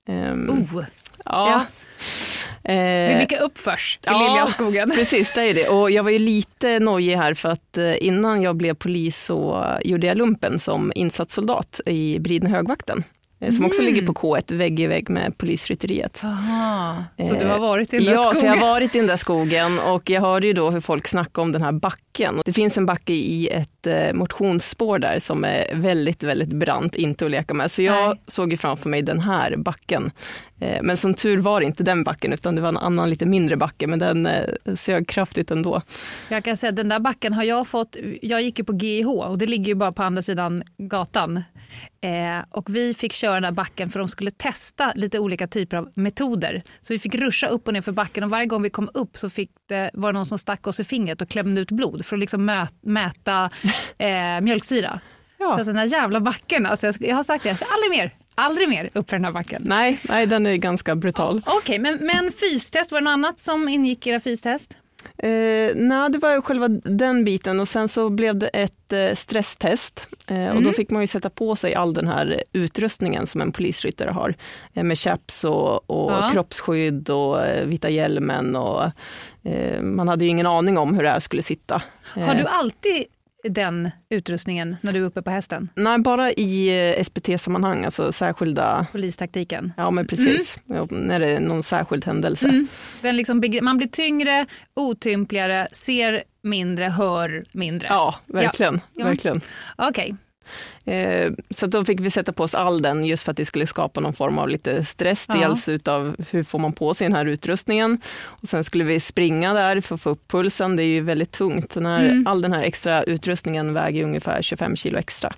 Ja. Det är mycket uppförs till Liljanskogen. Precis, det är det. Och jag var ju lite nojig här, för att innan jag blev polis så gjorde jag lumpen som insatssoldat i Bridenhögvakten. Som också ligger på K1, vägg i vägg med polisrytteriet. Aha, så du har varit i den där skogen? Ja, så jag har varit i den där skogen, och jag hörde ju då hur folk snackade om den här backen. Det finns en backe i ett motionsspår där som är väldigt, väldigt brant, inte att leka med. Så jag såg ju framför mig den här backen. Men som tur var inte den backen, utan det var en annan lite mindre backe, men den sög kraftigt ändå. Jag kan säga att den där backen har jag fått, jag gick ju på GIH och det ligger ju bara på andra sidan gatan. Och vi fick köra den där backen för de skulle testa lite olika typer av metoder. Så vi fick ruscha upp och ner för backen, och varje gång vi kom upp så var det någon som stack oss i fingret och klämde ut blod för att liksom mäta mjölksyra. Ja. Så att den där jävla backen, alltså jag har sagt det, aldrig mer upp för den här backen. Nej, den är ganska brutal. Okej, men fystest, var det något annat som ingick i era fystest? Nej, det var ju själva den biten, och sen så blev det ett stresstest, och då fick man ju sätta på sig all den här utrustningen som en polisryttare har, med chaps och kroppsskydd och vita hjälmen, och man hade ju ingen aning om hur det här skulle sitta. Har du alltid den utrustningen när du är uppe på hästen? Nej, bara i SPT-sammanhang, alltså särskilda... Polistaktiken. Ja, men precis. När det är någon särskild händelse. Den liksom, man blir tyngre, otympligare, ser mindre, hör mindre. Ja, verkligen. Verkligen. Okej. Så då fick vi sätta på oss all den, just för att det skulle skapa någon form av lite stress. Dels utav hur får man på sig den här utrustningen, och sen skulle vi springa där för att få upp pulsen. Det är ju väldigt tungt. All den här extra utrustningen väger ungefär 25 kilo extra.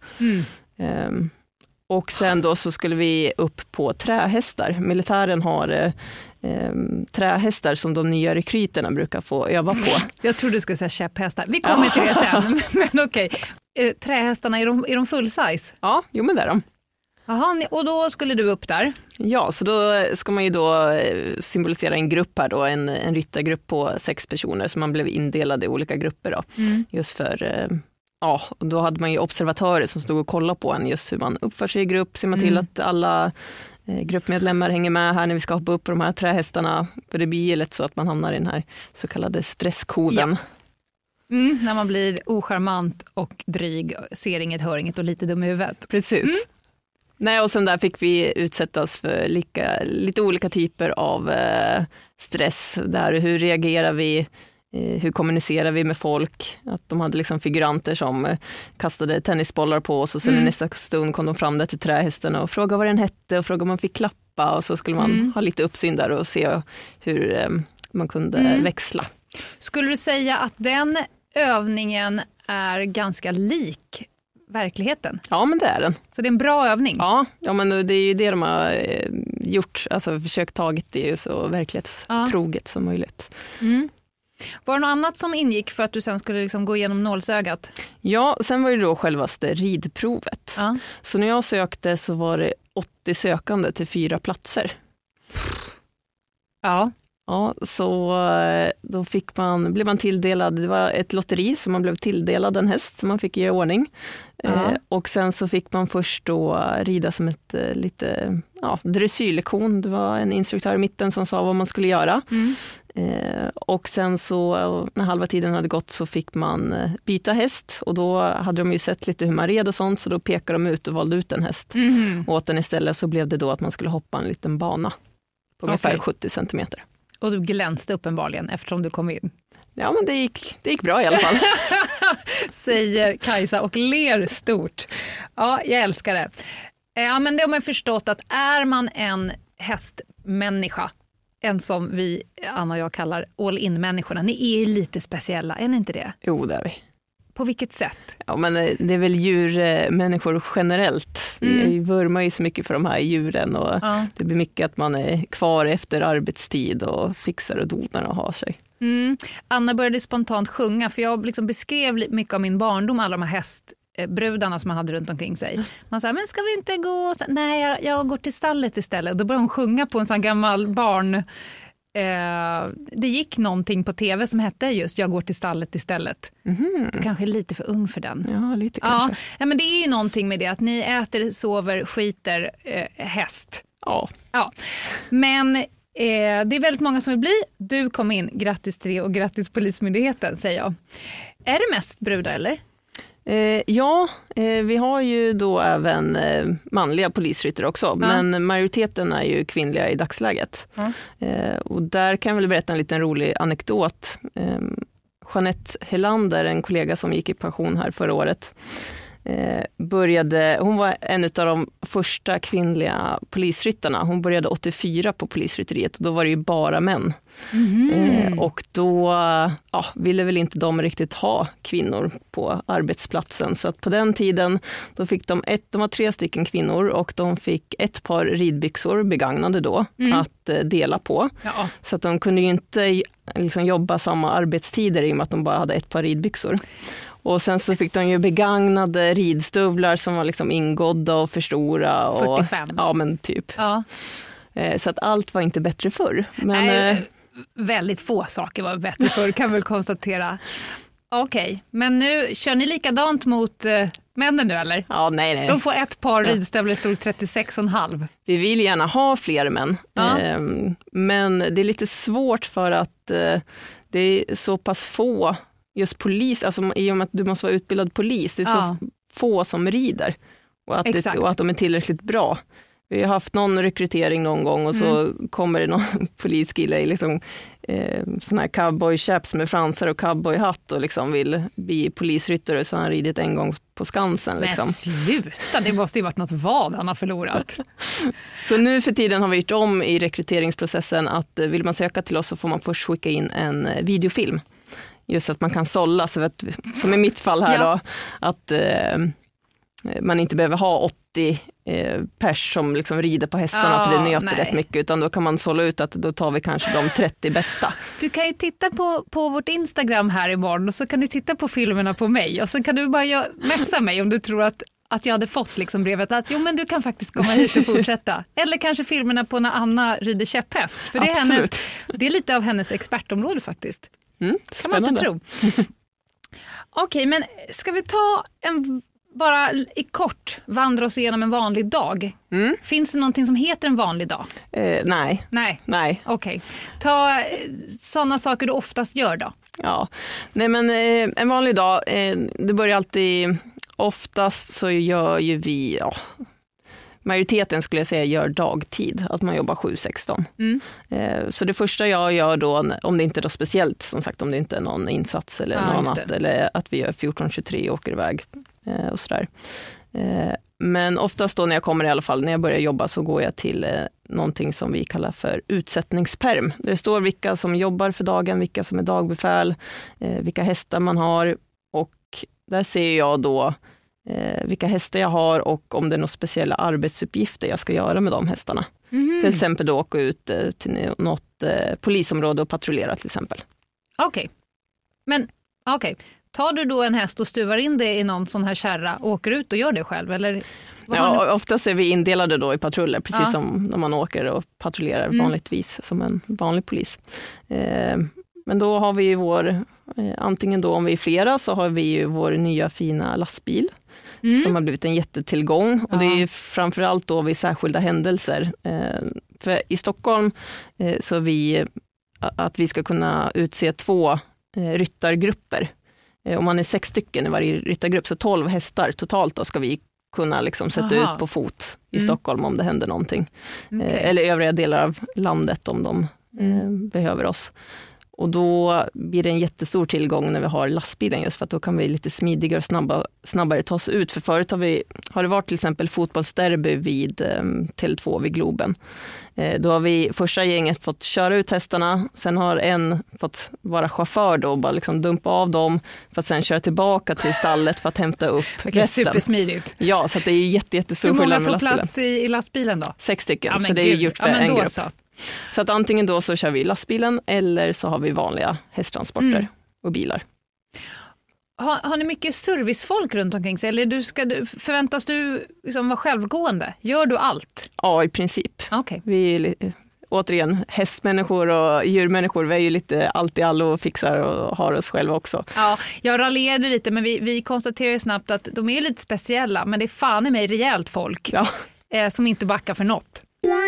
Och sen då så skulle vi upp på trähästar. Militären har trähästar som de nya rekryterna brukar få öva på. Jag tror du skulle säga käpphästar. Vi kommer till det sen, men okej. Trähästarna, är de full size? Ja, jo men det är de. Jaha, och då skulle du upp där? Ja, så då ska man ju då symbolisera en grupp här då, en ryttargrupp på 6 personer, så man blev indelad i olika grupper då. Just för... Ja, och då hade man ju observatörer som stod och kollade på en, just hur man uppför sig i grupp. Ser man till att alla gruppmedlemmar hänger med här när vi ska hoppa upp på de här trähästarna. För det blir ju lätt så att man hamnar i den här så kallade stresskoden. Ja. När man blir ocharmant och dryg, ser inget, hör inget och lite dum i huvudet. Precis. Nej, och sen där fick vi utsättas för lite olika typer av stress. Där, hur reagerar vi? Hur kommunicerar vi med folk? Att de hade liksom figuranter som kastade tennisbollar på oss, och sen i nästa stund kom de fram där till trähästarna och frågade vad den hette och frågade om man fick klappa, och så skulle man ha lite uppsyn där och se hur man kunde växla. Skulle du säga att den övningen är ganska lik verkligheten? Ja, men det är den. Så det är en bra övning? Ja, men det är ju det de har gjort, alltså försökt tagit det ju så verklighetstroget som möjligt. Var det något annat som ingick för att du sen skulle liksom gå igenom nålsögat? Ja, sen var det då självaste ridprovet. Så när jag sökte så var det 80 sökande till 4 platser. Ja. Ja, så då blev man tilldelad, det var ett lotteri så man blev tilldelad en häst som man fick ge i ordning. Och sen så fick man först då rida som ett dressyrlektion. Det var en instruktör i mitten som sa vad man skulle göra. Och sen så när halva tiden hade gått så fick man byta häst och då hade de ju sett lite hur man red och sånt så då pekade de ut och valde ut en häst. Åt den istället så blev det då att man skulle hoppa en liten bana på ungefär 70 centimeter. Och du glänste uppenbarligen eftersom du kom in. Ja, men det gick bra i alla fall. Säger Kajsa och ler stort. Ja, jag älskar det. Ja, men det har man förstått att är man en hästmänniska, en som vi, Anna och jag kallar all-in-människorna, ni är lite speciella, är ni inte det? Jo, det är vi. På vilket sätt? Ja, men det är väl djurmänniskor generellt. Vi vurmar ju så mycket för de här djuren och det blir mycket att man är kvar efter arbetstid och fixar och donar och har sig. Anna började spontant sjunga för jag liksom beskrev mycket av min barndom, alla de här hästbrudarna som man hade runt omkring sig. Man sa, men ska vi inte gå? Nej, jag går till stallet istället. Och då började hon sjunga på en sån gammal barn... det gick någonting på tv som hette just Jag går till stallet istället. Du kanske är lite för ung för den. Ja, lite kanske. Ja, men det är ju någonting med det att ni äter, sover, skiter häst. Ja. Men det är väldigt många som vill bli. Du kom in, grattis till det och grattis Polismyndigheten, säger jag. Är det mest brudar eller? Vi har ju då även manliga polisryttare också, men majoriteten är ju kvinnliga i dagsläget. Och där kan jag väl berätta en liten rolig anekdot. Jeanette Helander, en kollega som gick i pension här förra året, hon var en av de första kvinnliga polisryttarna. Hon började 84 på polisrytteriet och då var det ju bara män. Och då ville väl inte de riktigt ha kvinnor på arbetsplatsen. Så att på den tiden då fick de var 3 stycken kvinnor och de fick ett par ridbyxor begagnade då att dela på. Ja. Så att de kunde ju inte liksom jobba samma arbetstider i och med att de bara hade ett par ridbyxor. Och sen så fick de ju begagnade ridstövlar som var liksom ingådda och för stora. Och, 45. Ja, men typ. Ja. Så att allt var inte bättre förr. Men, väldigt få saker var bättre förr, kan vi väl konstatera. Okej, men nu kör ni likadant mot männen nu, eller? Ja, nej. De får ett par ridstövlar i storlek 36,5. Vi vill gärna ha fler män. Ja. Men det är lite svårt för att det är så pass få... Just polis, alltså i och med att du måste vara utbildad polis, det är så få som rider och att de är tillräckligt bra. Vi har haft någon rekrytering någon gång och så kommer det någon poliskille i liksom, sån här cowboy-chaps med fransar och cowboyhatt och liksom vill bli polisryttare så han har ridit en gång på Skansen. Liksom. Men sluta, det måste ju varit något vad han har förlorat. Så nu för tiden har vi gjort om i rekryteringsprocessen att vill man söka till oss så får man först skicka in en videofilm. Just att man kan sålla, så att, som i mitt fall här då, att man inte behöver ha 80 pers som liksom rider på hästarna för det nöter rätt mycket, utan då kan man sålla ut att då tar vi kanske de 30 bästa. Du kan ju titta på vårt Instagram här imorgon och så kan du titta på filmerna på mig och så kan du bara messa mig om du tror att jag hade fått liksom brevet att men du kan faktiskt komma hit och fortsätta. Eller kanske filmerna på när Anna rider käpphäst, för det är det är lite av hennes expertområde faktiskt. Kan man inte tro. Okej, men ska vi ta bara i kort vandra oss igenom en vanlig dag? Finns det någonting som heter en vanlig dag? Nej. Okej. Ta sådana saker du oftast gör då. Ja, nej men en vanlig dag, det börjar alltid, oftast så gör ju vi, majoriteten skulle jag säga gör dagtid, att man jobbar 7-16. Så det första jag gör då, om det inte är då speciellt, som sagt om det inte är någon insats eller något annat, eller att vi gör 14-23 och åker iväg och sådär. Men oftast då när jag kommer, i alla fall när jag börjar jobba, så går jag till någonting som vi kallar för utsättningsperm. Där det står vilka som jobbar för dagen, vilka som är dagbefäl, vilka hästar man har, och där ser jag då vilka hästar jag har och om det är några speciella arbetsuppgifter jag ska göra med de hästarna. Till exempel då åka ut till något polisområde och patrullera till exempel. Okej. Men Tar du då en häst och stuvar in det i någon sån här kärra och åker ut och gör det själv? Eller ja, oftast är vi indelade då i patruller, precis som när man åker och patrullerar vanligtvis som en vanlig polis. Men då har vi ju antingen då om vi är flera så har vi ju vår nya fina lastbil som har blivit en jättetillgång. Och det är ju framförallt då vid särskilda händelser. För i Stockholm så är vi att vi ska kunna utse 2 ryttargrupper. Om man är 6 stycken i varje ryttargrupp, så 12 hästar totalt då ska vi kunna liksom sätta ut på fot i Stockholm om det händer någonting. Eller övriga delar av landet om de behöver oss. Och då blir det en jättestor tillgång när vi har lastbilen, just för att då kan vi lite smidigare och snabbare ta oss ut. För förut har det varit till exempel fotbollsderby vid Tele2 vid Globen. Då har vi första gänget fått köra ut hästarna, sen har en fått vara chaufför då och bara liksom dumpa av dem för att sen köra tillbaka till stallet för att hämta upp resten. Supersmidigt. Ja, så att det är jättestor skillnad med lastbilen. Hur många får plats i lastbilen då? 6 stycken, så det är gjort för en grupp. Så att antingen då så kör vi lastbilen eller så har vi vanliga hästtransporter och bilar. Har ni mycket servicefolk runt omkring sig? Eller förväntas du liksom vara självgående? Gör du allt? Ja, i princip. Okay. Vi är återigen hästmänniskor och djurmänniskor. Vi är ju lite allt i allo och fixar och har oss själva också. Ja, jag raljerade lite, men vi konstaterar snabbt att de är lite speciella. Men det är fan i mig rejält folk som inte backar för något.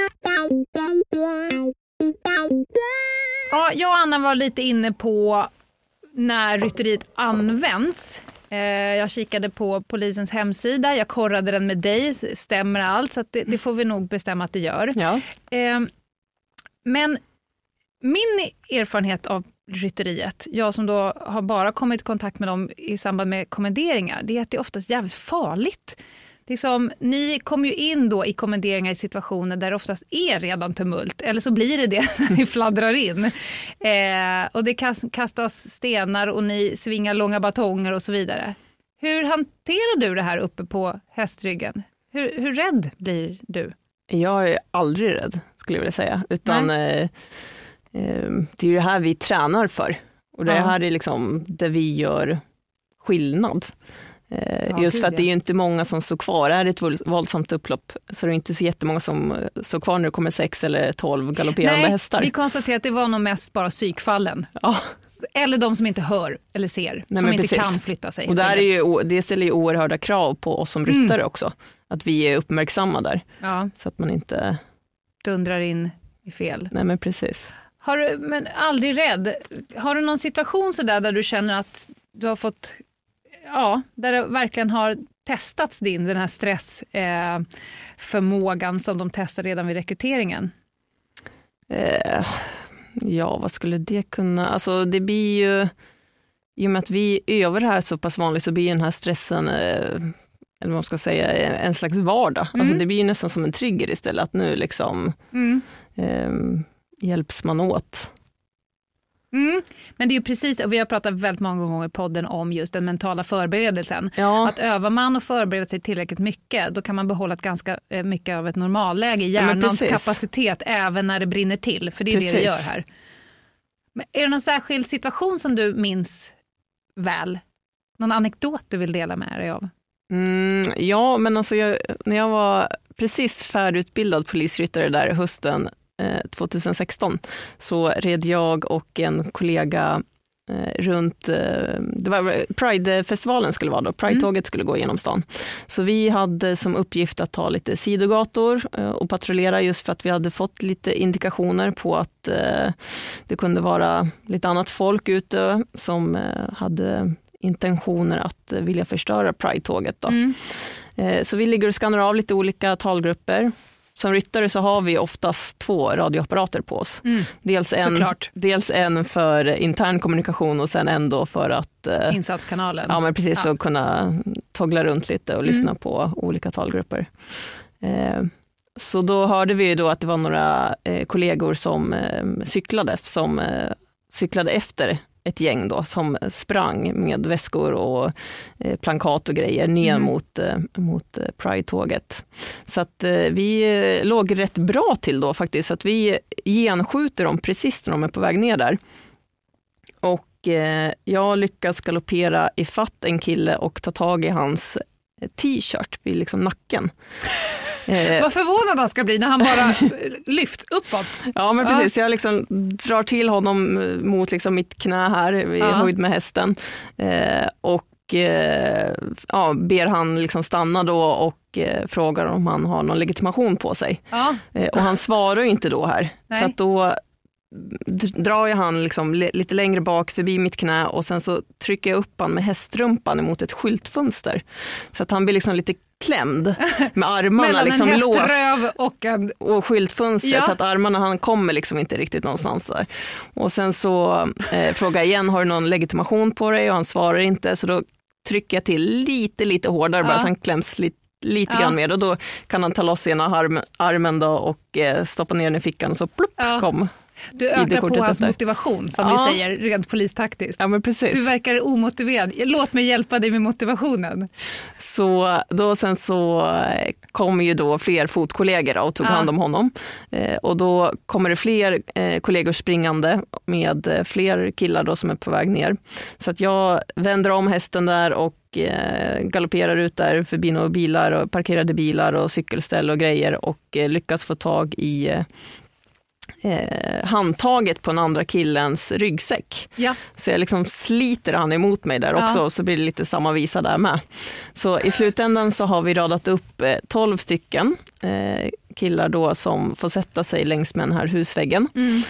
Ja, jag och Anna var lite inne på när rytteriet används. Jag kikade på polisens hemsida, jag korrade den med dig, stämmer allt, så att det får vi nog bestämma att det gör. Ja. Men min erfarenhet av rytteriet, jag som då har bara kommit i kontakt med dem i samband med kommenderingar, det är att det är oftast jävligt farligt. Det är som, ni kommer ju in då i kommenderingar i situationer där det oftast är redan tumult, eller så blir det när ni fladdrar in. Och det kastas stenar och ni svingar långa batonger och så vidare. Hur hanterar du det här uppe på hästryggen? Hur rädd blir du? Jag är aldrig rädd, skulle jag vilja säga. Utan det är ju det här vi tränar för. Och det här är liksom där vi gör skillnad. Just för att det är ju inte många som står kvar. Det är ett våldsamt upplopp, så det är inte så jättemånga som står kvar när det kommer 6 eller 12 galopperande hästar. Vi konstaterar att det var nog mest bara psykfallen. Ja. Eller de som inte hör eller ser, som inte kan flytta sig. Och där är ju, det ställer ju oerhörda krav på oss som ryttare också. Att vi är uppmärksamma där. Ja. Så att man inte dundrar in i fel. Nej, men precis. Men aldrig rädd. Har du någon situation så där du känner att du har fått... Ja, där det verkligen har testats den här stressförmågan som de testar redan vid rekryteringen? Ja, vad skulle det kunna... Alltså det blir ju... I och med att vi övar här så pass vanligt så blir den här stressen, eller vad man ska säga, en slags vardag. Alltså det blir ju nästan som en trigger istället, att nu liksom hjälps man åt. Men det är ju precis, och vi har pratat väldigt många gånger i podden om just den mentala förberedelsen. Ja. Att övar man och förbereder sig tillräckligt mycket, då kan man behålla ett ganska mycket av ett normalläge i hjärnans kapacitet även när det brinner till. För det är det vi gör här. Men är det någon särskild situation som du minns väl? Någon anekdot du vill dela med dig av? Ja, men alltså när jag var precis färdigutbildad polisryttare där hösten 2016 så red jag och en kollega runt, det var Pride-festivalen skulle vara då, Pride-tåget skulle gå genom stan. Så vi hade som uppgift att ta lite sidogator och patrullera, just för att vi hade fått lite indikationer på att det kunde vara lite annat folk ute som hade intentioner att vilja förstöra Pride-tåget då. Så vi ligger och skannar av lite olika talgrupper. Som ryttare så har vi oftast 2 radioapparater på oss. Dels en för intern kommunikation och sen en då för att... Insatskanalen. Ja, men precis, så kunna toggla runt lite och lyssna på olika talgrupper. Så då hörde vi då att det var några kollegor som cyklade efter ett gäng då, som sprang med väskor och plankat och grejer ner mot Pride-tåget. Så att vi låg rätt bra till då faktiskt, så att vi genskjuter dem precis när de är på väg ner där. Och jag lyckas galoppera ifatt en kille och ta tag i hans t-shirt vid liksom nacken. Vad förvånad han ska bli när han bara lyft uppåt. Ja, men precis. Jag liksom drar till honom mot liksom mitt knä här i höjd med hästen. Och ber han liksom stanna då och frågar om han har någon legitimation på sig. Ja. Och han svarar ju inte då här. Nej. Så att då drar jag han liksom lite längre bak förbi mitt knä och sen så trycker jag upp han med hästrumpan emot ett skyltfönster. Så att han blir liksom lite klämd med armarna liksom låst och skyltfönster så att armarna, han kommer liksom inte riktigt någonstans där. Och sen så frågar jag igen, har du någon legitimation på dig? Och han svarar inte, så då trycker jag till lite hårdare bara så han kläms lite grann med, och då kan han ta loss ena armen då och stoppa ner den i fickan och så plupp kom. Du ökar på hans motivation, som vi säger rent polistaktiskt. Ja, men precis. Du verkar omotiverad. Låt mig hjälpa dig med motivationen. Så då sen så kommer ju då fler fotkollegor och tog hand om honom. Och då kommer det fler kollegor springande med fler killar då som är på väg ner. Så att jag vänder om hästen där och galopperar ut där förbi några bilar och parkerade bilar och cykelställ och grejer och lyckas få tag i handtaget på den andra killens ryggsäck. Ja. Så jag liksom sliter han emot mig där också, så blir det lite samma visa där med. Så i slutändan så har vi radat upp 12 stycken killar då som får sätta sig längs med den här husväggen.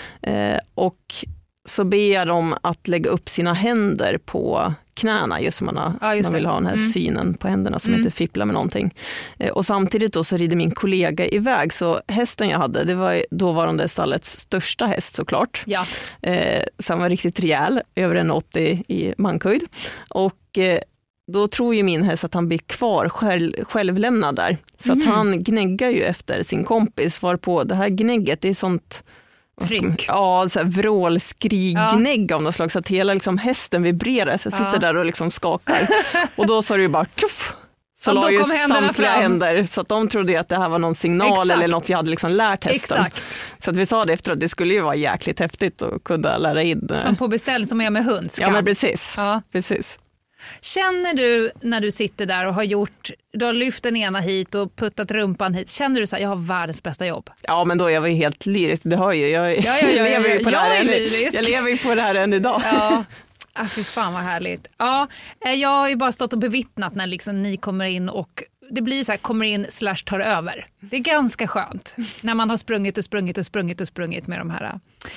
Och så ber jag dem att lägga upp sina händer på knäna, just som man vill ha den här synen på händerna som inte fipplar med någonting. Och samtidigt då så rider min kollega iväg, så hästen jag hade, det var dåvarande stallets största häst såklart. Ja. Så han var riktigt rejäl, över 1,80 i mankhöjd. Och då tror ju min häst att han blir kvar självlämnad där. Så att han gnäggar ju efter sin kompis, varpå det här gnägget, det är sånt tryck. Ja, så här vrålskrignägg av något slag, så att hela liksom hästen vibrerar, så jag sitter där och liksom skakar. Och då sa det ju bara tuff. Så la ju samtliga händer, så att de trodde att det här var någon signal eller något jag hade liksom lärt hästen. Exakt. Så att vi sa det efter att det skulle ju vara jäkligt häftigt att kunna lära in. Som på beställning, som är med hund. Ja, men precis. Ja. Precis. Känner du när du sitter där och du har lyft den ena hit och puttat rumpan hit, känner du så här, jag har världens bästa jobb? Ja, men då jag var ju helt lyrisk, det hör ju. Jag lever ju på det här. Jag lever ju på det här än idag. Ja. Fy fan vad härligt. Ja, jag har ju bara stått och bevittnat när liksom ni kommer in och det blir så här, kommer in / tar över. Det är ganska skönt när man har sprungit med de här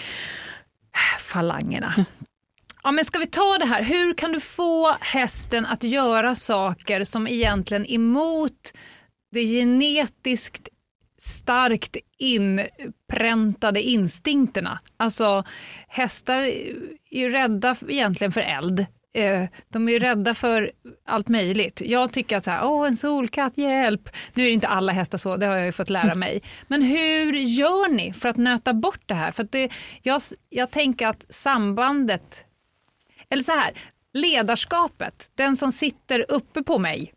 falangerna. Ja, men ska vi ta det här? Hur kan du få hästen att göra saker som egentligen emot det genetiskt starkt inpräntade instinkterna? Alltså, hästar är ju rädda egentligen för eld. De är ju rädda för allt möjligt. Jag tycker att så här, en solkatt, hjälp. Nu är det inte alla hästar så, det har jag ju fått lära mig. Men hur gör ni för att nöta bort det här? För att jag tänker att sambandet, eller så här, ledarskapet, den som sitter uppe på mig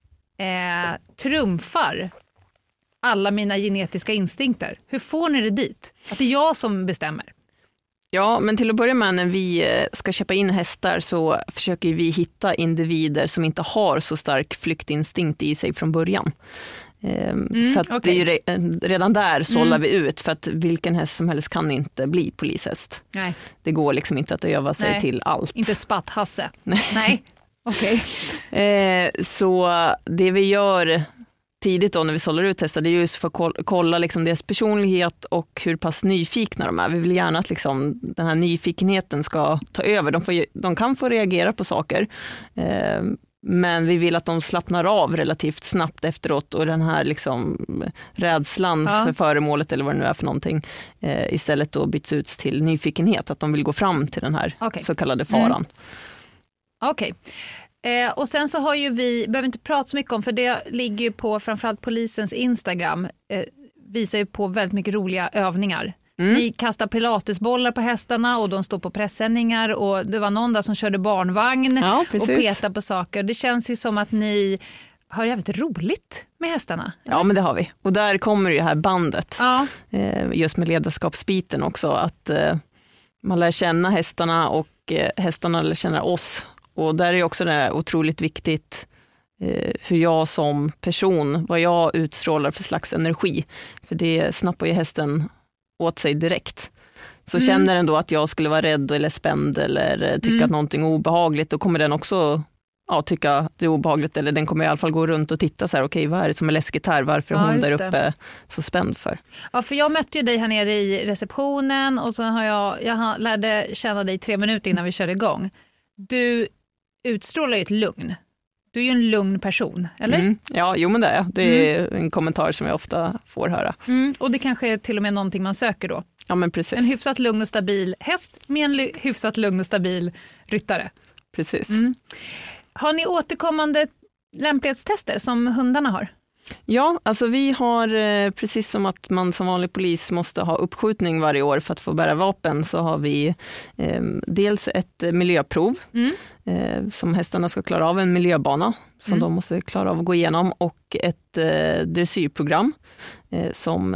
trumfar alla mina genetiska instinkter. Hur får ni det dit? Att det är jag som bestämmer. Ja, men till att börja med, när vi ska köpa in hästar så försöker vi hitta individer som inte har så stark flyktinstinkt i sig från början. Så att det är ju redan där sållar vi ut, för att vilken häst som helst kan inte bli polishäst. Nej. Det går liksom inte att öva sig till allt. Inte spatthasse. Nej. Okej. Så det vi gör tidigt då när vi sållar ut hästar, det är just för att kolla liksom deras personlighet och hur pass nyfikna de är. Vi vill gärna att liksom den här nyfikenheten ska ta över. De kan få reagera på saker, men vi vill att de slappnar av relativt snabbt efteråt, och den här liksom rädslan för föremålet eller vad det nu är för någonting istället då byts ut till nyfikenhet, att de vill gå fram till den här så kallade faran. Okej. Och sen så har ju vi, behöver inte prata så mycket om, för det ligger ju på framförallt polisens Instagram, visar ju på väldigt mycket roliga övningar. Ni kastar pilatesbollar på hästarna och de står på pressändningar, och det var någon där som körde barnvagn och petade på saker. Det känns ju som att ni har jävligt roligt med hästarna. Eller? Ja, men det har vi. Och där kommer ju det här bandet, just med ledarskapsbiten också, att man lär känna hästarna och hästarna lär känna oss. Och där är också det otroligt viktigt hur jag som person, vad jag utstrålar för slags energi. För det snappar ju hästen åt sig direkt. Så känner den då att jag skulle vara rädd eller spänd eller tycka att någonting är obehagligt, då kommer den också tycka det är obehagligt, eller den kommer i alla fall gå runt och titta så här, okej, vad är det som är läskigt här? Varför är hon där uppe så spänd för? Ja, för jag mötte ju dig här nere i receptionen och så har jag lärde känna dig 3 minuter innan vi körde igång. Du utstrålar ju ett lugn. Du är ju en lugn person, eller? Ja, jo men det är. Det är en kommentar som jag ofta får höra. Och det kanske är till och med någonting man söker då. Ja, men precis. En hyfsat lugn och stabil häst med en hyfsat lugn och stabil ryttare. Precis. Har ni återkommande lämplighetstester som hundarna har? Ja, alltså vi har, precis som att man som vanlig polis måste ha uppskjutning varje år för att få bära vapen, så har vi dels ett miljöprov som hästarna ska klara av, en miljöbana som de måste klara av att gå igenom, och ett dressyrprogram som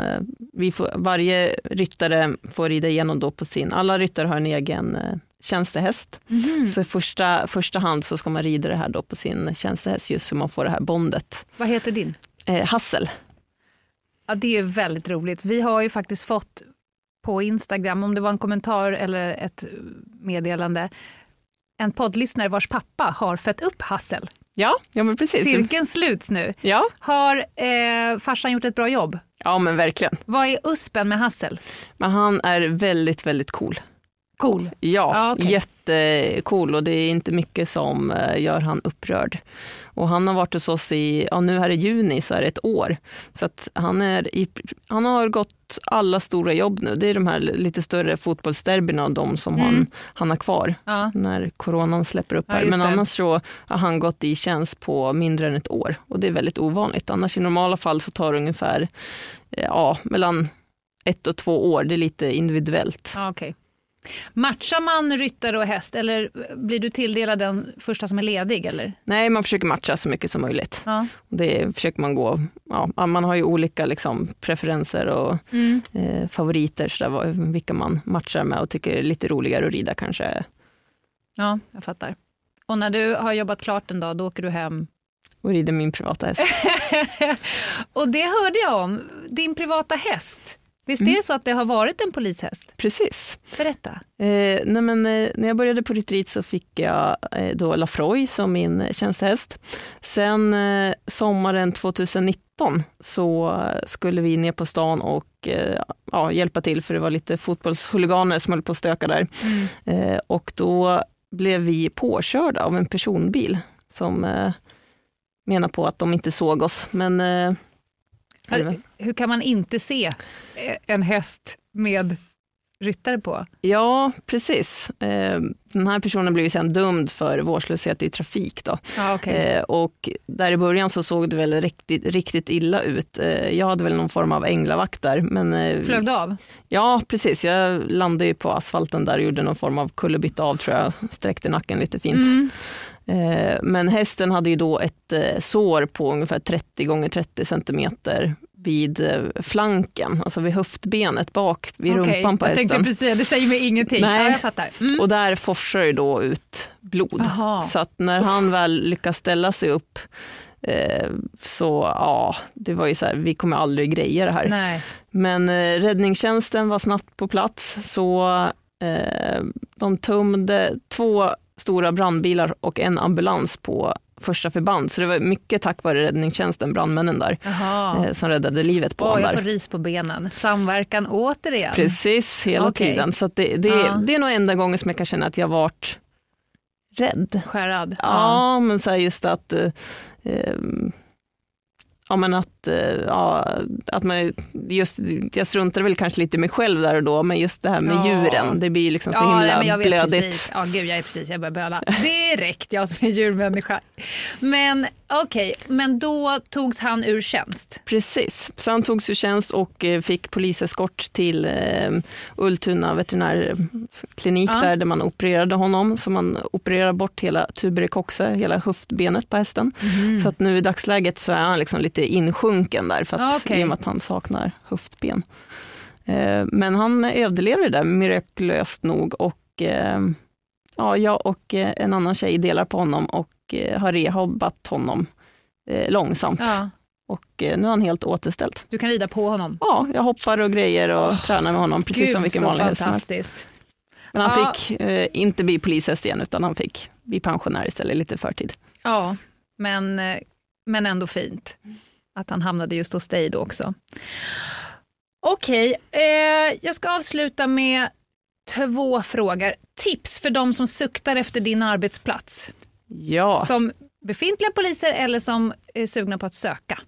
varje ryttare får rida igenom då på sin. Alla ryttare har en egen tjänstehäst. Så i första hand så ska man rida det här då på sin tjänstehäst, just så man får det här bondet. Vad heter din? Hassel. Ja, det är ju väldigt roligt. Vi har ju faktiskt fått på Instagram, om det var en kommentar eller ett meddelande, en poddlyssnare vars pappa har fött upp Hassel. Ja, men precis. Cirkeln sluts nu. Ja. Har farsan gjort ett bra jobb? Ja, men verkligen. Vad är uspen med Hassel? Men han är väldigt, väldigt cool. Cool? Ja, okay. Jättecool, och det är inte mycket som gör han upprörd. Och han har varit hos oss nu här i juni så är det 1 år. Så att han har gått alla stora jobb nu. Det är de här lite större fotbollsderbyna och de som han har kvar när coronan släpper upp här. Men annars så har han gått i tjänst på mindre än 1 år. Och det är väldigt ovanligt. Annars i normala fall så tar det ungefär mellan 1 och 2 år. Det är lite individuellt. Okej. Matchar man ryttare och häst, eller blir du tilldelad den första som är ledig? Eller? Nej, man försöker matcha så mycket som möjligt. Ja. Det försöker man gå. Ja, man har ju olika liksom, preferenser och favoriter, så där, vilka man matchar med och tycker är lite roligare att rida kanske. Ja, jag fattar. Och när du har jobbat klart en dag, då åker du hem och rider min privata häst. Och det hörde jag om. Din privata häst. Visst är det så att det har varit en polishäst? Precis. Berätta. När jag började på retreat så fick jag då Lafroy som min tjänstehäst. Sen sommaren 2019 så skulle vi ner på stan och hjälpa till, för det var lite fotbollshuliganer som höll på att stöka där. Och då blev vi påkörda av en personbil som menar på att de inte såg oss. Men hur kan man inte se en häst med ryttare på? Ja, precis. Den här personen blev ju sedan dömd för vårdslöshet i trafik då. Okay. Och där i början så såg det väl riktigt illa ut. Jag hade väl någon form av änglavakt där. Men, flög du av? Ja, precis. Jag landade ju på asfalten där och gjorde någon form av kullerbytta av, tror jag. Sträckte nacken lite fint. Men hästen hade ju då ett sår på ungefär 30 x 30 centimeter vid flanken, alltså vid höftbenet bak vid rumpan på hästen. Jag tänkte precis, det säger mig ingenting. Nej. Ja, jag fattar. Och där forsar ju då ut blod. Aha. Så att när han väl lyckas ställa sig upp så det var ju så här, vi kommer aldrig greja det här. Nej. Men räddningstjänsten var snabbt på plats, så de tömde 2 stora brandbilar och en ambulans på första förband. Så det var mycket tack vare räddningstjänsten, brandmännen där, som räddade livet på honom där. Jag får ris på benen. Samverkan återigen. Precis, hela tiden. Så att det är nog enda gången som jag kan känna att jag varit rädd. Skärrad. Ja, men så här just att att man just, jag struntade väl kanske lite mig själv där och då, men just det här med djuren, det blir liksom så himla blödigt. Precis. Ja, gud, jag börjar böla. Direkt, jag som är djurmänniska. Men okej, men då togs han ur tjänst. Precis, så han togs ur tjänst och fick poliseskort till Ultuna veterinärklinik där man opererade honom. Så man opererade bort hela tuberkoxe, hela höftbenet på hästen. Så att nu i dagsläget så är han liksom lite insjunken där, för att, i och med att han saknar höftben. Men han överlever det där mirakulöst nog och jag och en annan tjej delar på honom och har rehabbat honom långsamt. Ja. Och nu är han helt återställd. Du kan rida på honom? Ja, jag hoppar och grejer och tränar med honom precis som vilken vanlig häst som helst. Men han fick inte bli polishäst igen utan han fick bli pensionär istället lite förtid. Ja, men ändå fint att han hamnade just hos dig då också. Okej, jag ska avsluta med 2 frågor. Tips för de som suktar efter din arbetsplats. Ja. Som befintliga poliser eller som är sugna på att söka?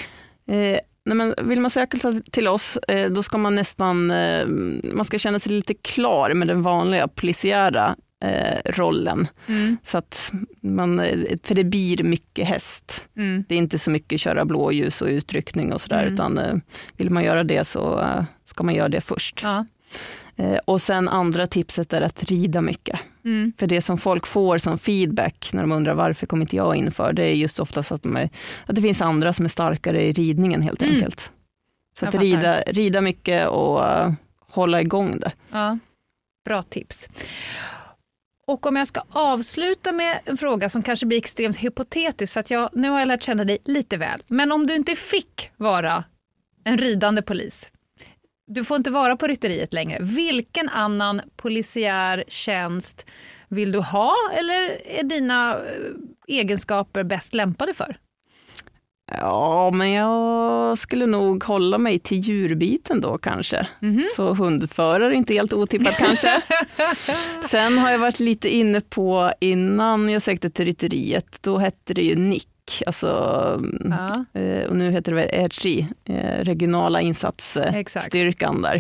Men vill man söka till oss, då ska man nästan man ska känna sig lite klar med den vanliga polisiära rollen. Så att för det blir mycket häst. Det är inte så mycket köra blåljus och utryckning och sådär, utan vill man göra det så ska man göra det först. Ja. Och sen andra tipset är att rida mycket. För det som folk får som feedback när de undrar varför kommer inte jag inför, det är just oftast att det finns andra som är starkare i ridningen helt enkelt. Så att rida mycket och hålla igång det. Ja, bra tips. Och om jag ska avsluta med en fråga som kanske blir extremt hypotetisk, för att nu har jag lärt känna dig lite väl. Men om du inte fick vara en ridande polis, du får inte vara på rytteriet längre. Vilken annan polisiär tjänst vill du ha eller är dina egenskaper bäst lämpade för? Ja, men jag skulle nog hålla mig till djurbiten då kanske. Så hundförare är inte helt otippat kanske. Sen har jag varit lite inne på, innan jag sökte till rytteriet, då hette det ju NIC. Alltså, och nu heter det väl RI, regionala insatsstyrkan där.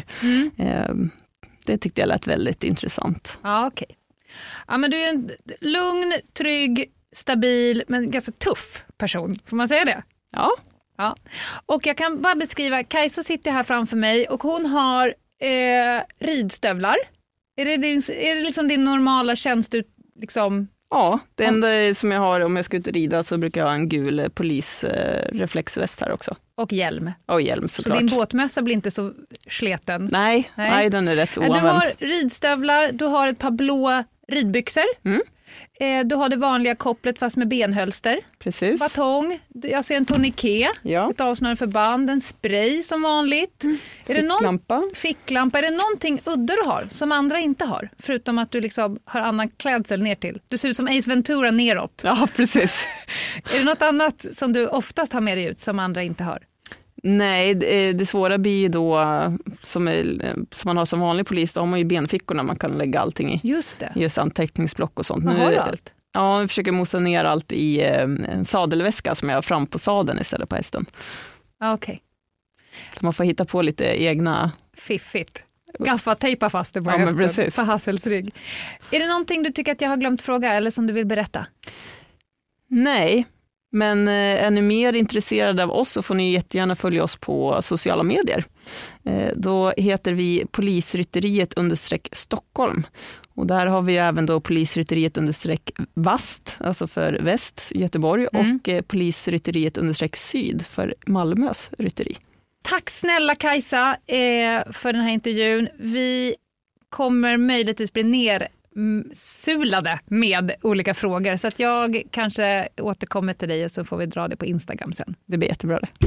Det tyckte jag lät väldigt intressant. Ja, okej. Ja, men du är en lugn, trygg, stabil, men ganska tuff person. Får man säga det? Ja. Och jag kan bara beskriva, Kajsa sitter här framför mig och hon har ridstövlar. Är det liksom din normala tjänst liksom? Ja, det enda som jag har om jag ska ut och rida så brukar jag ha en gul polisreflexväst här också. Och hjälm. Och hjälm såklart. Så din båtmössa blir inte så sleten? Nej, den är rätt oanvänd. Du har ridstövlar, du har ett par blå ridbyxor. Du har det vanliga kopplet fast med benhölster. Precis. Batong, jag ser en tourniquet, ett avsnörande förband, en spray som vanligt. Ficklampa. Är det någonting udda du har som andra inte har? Förutom att du liksom har annan klädsel ner till. Du ser ut som Ace Ventura neråt. Ja, precis. Är det något annat som du oftast har med dig ut som andra inte har? Nej, det svåra blir ju då som man har som vanlig polis, då har man ju benfickorna man kan lägga allting i. Just det. Just anteckningsblock och sånt. Man har allt? Ja, jag försöker mosa ner allt i en sadelväska som jag har fram på sadeln istället på hästen. Okej. Man får hitta på lite egna... Fiffigt. Gaffatejpa fast det på hästen, på Hassels rygg. Är det någonting du tycker att jag har glömt fråga eller som du vill berätta? Nej. Men är ni mer intresserade av oss så får ni jättegärna följa oss på sociala medier. Då heter vi polisrytteriet_Stockholm. Och där har vi även då polisrytteriet_Vast, alltså för Väst, Göteborg, och polisrytteriet_Syd för Malmös rytteri. Tack snälla Kajsa för den här intervjun. Vi kommer möjligtvis bli sulade med olika frågor. Så att jag kanske återkommer till dig och så får vi dra det på Instagram sen. Det blir jättebra det.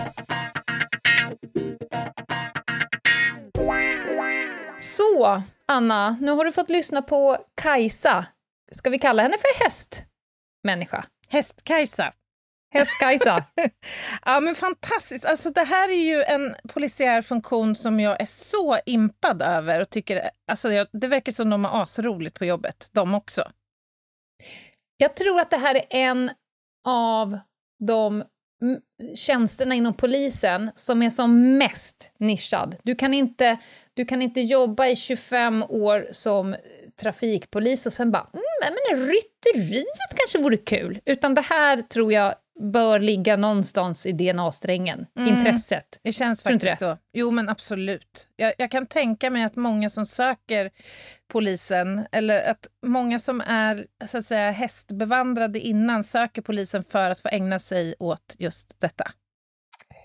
Så, Anna, nu har du fått lyssna på Kajsa. Ska vi kalla henne för hästmänniska? Hästkajsa. Hästkajsa. Ja, men fantastiskt. Alltså, det här är ju en polisiär funktion som jag är så impad över och tycker, alltså, det verkar som de har asroligt på jobbet, de också. Jag tror att det här är en av de tjänsterna inom polisen som är som mest nischad. Du kan inte jobba i 25 år som trafikpolis och sen bara, men rytteriet kanske vore kul. Utan det här tror jag bör ligga någonstans i DNA-strängen, intresset. Det känns faktiskt så. Jo, men absolut. Jag kan tänka mig att många som söker polisen, eller att många som är så att säga hästbevandrade innan söker polisen för att få ägna sig åt just detta.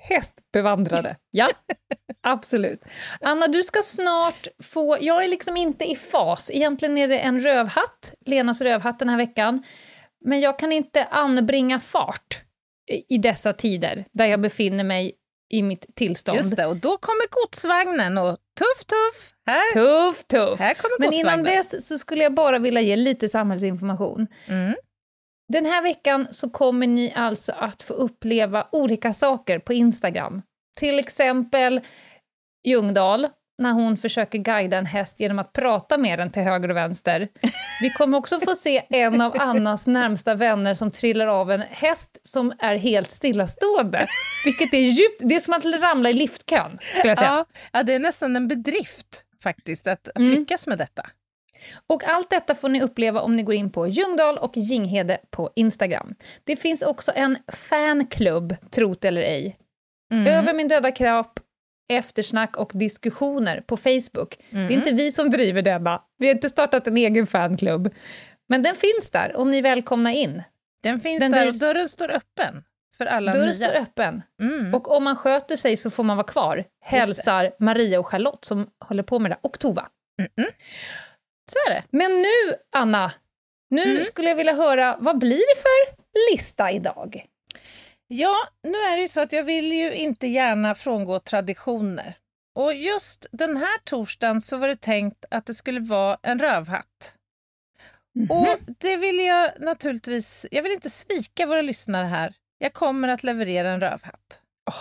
hästbevandrade. Ja, absolut. Anna, du ska snart få... Jag är liksom inte i fas. Egentligen är det en rövhatt, Lenas rövhatt den här veckan. Men jag kan inte anbringa fart i dessa tider där jag befinner mig i mitt tillstånd. Just det, och då kommer godsvagnen och tuff. Här kommer Men godsvagnen. innan dess så skulle jag bara vilja ge lite samhällsinformation. Den här veckan så kommer ni alltså att få uppleva olika saker på Instagram. Till exempel Ljungdahl, när hon försöker guida en häst genom att prata med den till höger och vänster. Vi kommer också få se en av Annas närmsta vänner som trillar av en häst som är helt stillastående. Vilket är djupt, det är som att ramla i liftkön, skulle jag säga. Ja, det är nästan en bedrift faktiskt att lyckas med detta. Och allt detta får ni uppleva om ni går in på Ljungdahl och Ginghede på Instagram. Det finns också en fanklubb, trot eller ej. Över min döda kropp, eftersnack och diskussioner på Facebook. Det är inte vi som driver denna. Vi har inte startat en egen fanklubb. Men den finns där och ni är välkomna in. Den finns där och dörren står öppen för alla nya. Dörren står öppen. Och om man sköter sig så får man vara kvar. Hälsar Maria och Charlotte som håller på med det. Och Tova. Så är det. Men nu, Anna, skulle jag vilja höra, vad blir det för lista idag? Ja, nu är det ju så att jag vill ju inte gärna frångå traditioner. Och just den här torsdagen så var det tänkt att det skulle vara en rövhatt. Och det vill jag naturligtvis, jag vill inte svika våra lyssnare här. Jag kommer att leverera en rövhatt.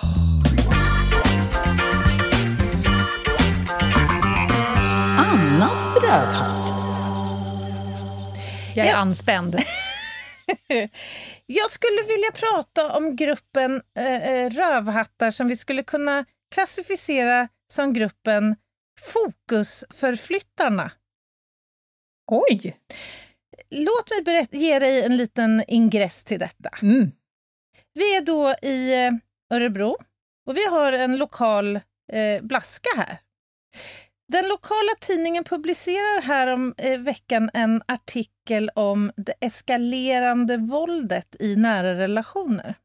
Annas rövhatt. Jag är anspänd. Jag skulle vilja prata om gruppen rövhattar som vi skulle kunna klassificera som gruppen fokusförflyttarna. Oj! Låt mig ge dig en liten ingress till detta. Vi är då i Örebro och vi har en lokal blaska här. Den lokala tidningen publicerar här om veckan en artikel om det eskalerande våldet i nära relationer.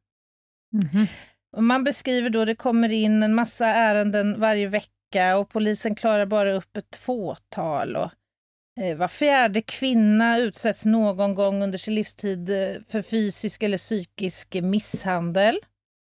Och man beskriver då, det kommer in en massa ärenden varje vecka och polisen klarar bara upp ett fåtal. Och var fjärde kvinna utsätts någon gång under sin livstid för fysisk eller psykisk misshandel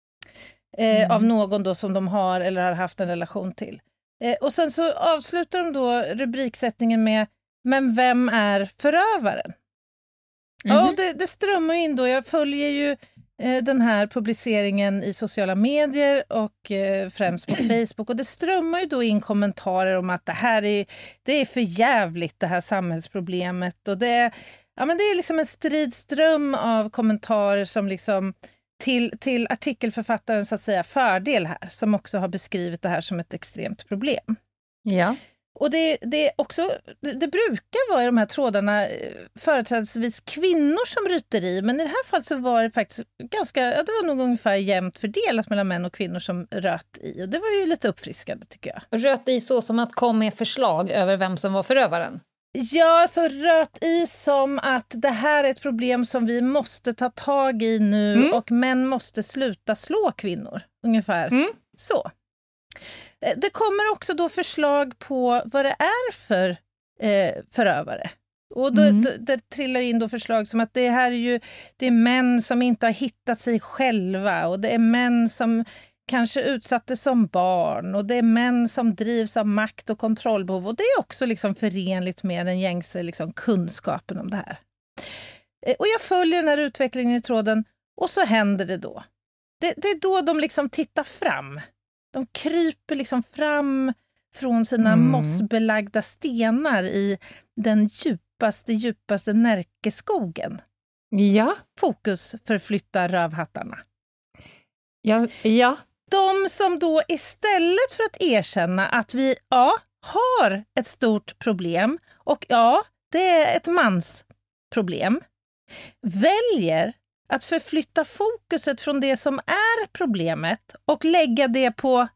av någon då som de har eller har haft en relation till. Och sen så avslutar de då rubriksättningen med men vem är förövaren? Ja, det strömmar in då. Jag följer ju den här publiceringen i sociala medier och främst på Facebook. Och det strömmar ju då in kommentarer om att det är för jävligt det här samhällsproblemet. Och det är liksom en stridström av kommentarer som liksom till artikelförfattaren så att säga fördel här, som också har beskrivit det här som ett extremt problem. Ja. Och det är också, det brukar vara i de här trådarna företrädesvis kvinnor som ryter i, men i det här fallet så var det faktiskt det var nog ungefär jämnt fördelat mellan män och kvinnor som röt i, och det var ju lite uppfriskande tycker jag. Röt i så som att kom med förslag över vem som var förövaren? Ja, så röt i som att det här är ett problem som vi måste ta tag i nu och män måste sluta slå kvinnor, ungefär så. Det kommer också då förslag på vad det är för förövare. Och det trillar in då förslag som att det här det är män som inte har hittat sig själva, och det är män som kanske utsattes som barn, och det är män som drivs av makt och kontrollbehov, och det är också liksom förenligt med den gängse liksom kunskapen om det här. Och jag följer den här utvecklingen i tråden, och så händer det då. Det är då de liksom tittar fram. De kryper liksom fram från sina mossbelagda stenar i den djupaste Närkeskogen. Ja. Fokus förflyttar rövhattarna. Ja. De som då istället för att erkänna att vi har ett stort problem, och det är ett mansproblem, väljer att förflytta fokuset från det som är problemet och lägga det på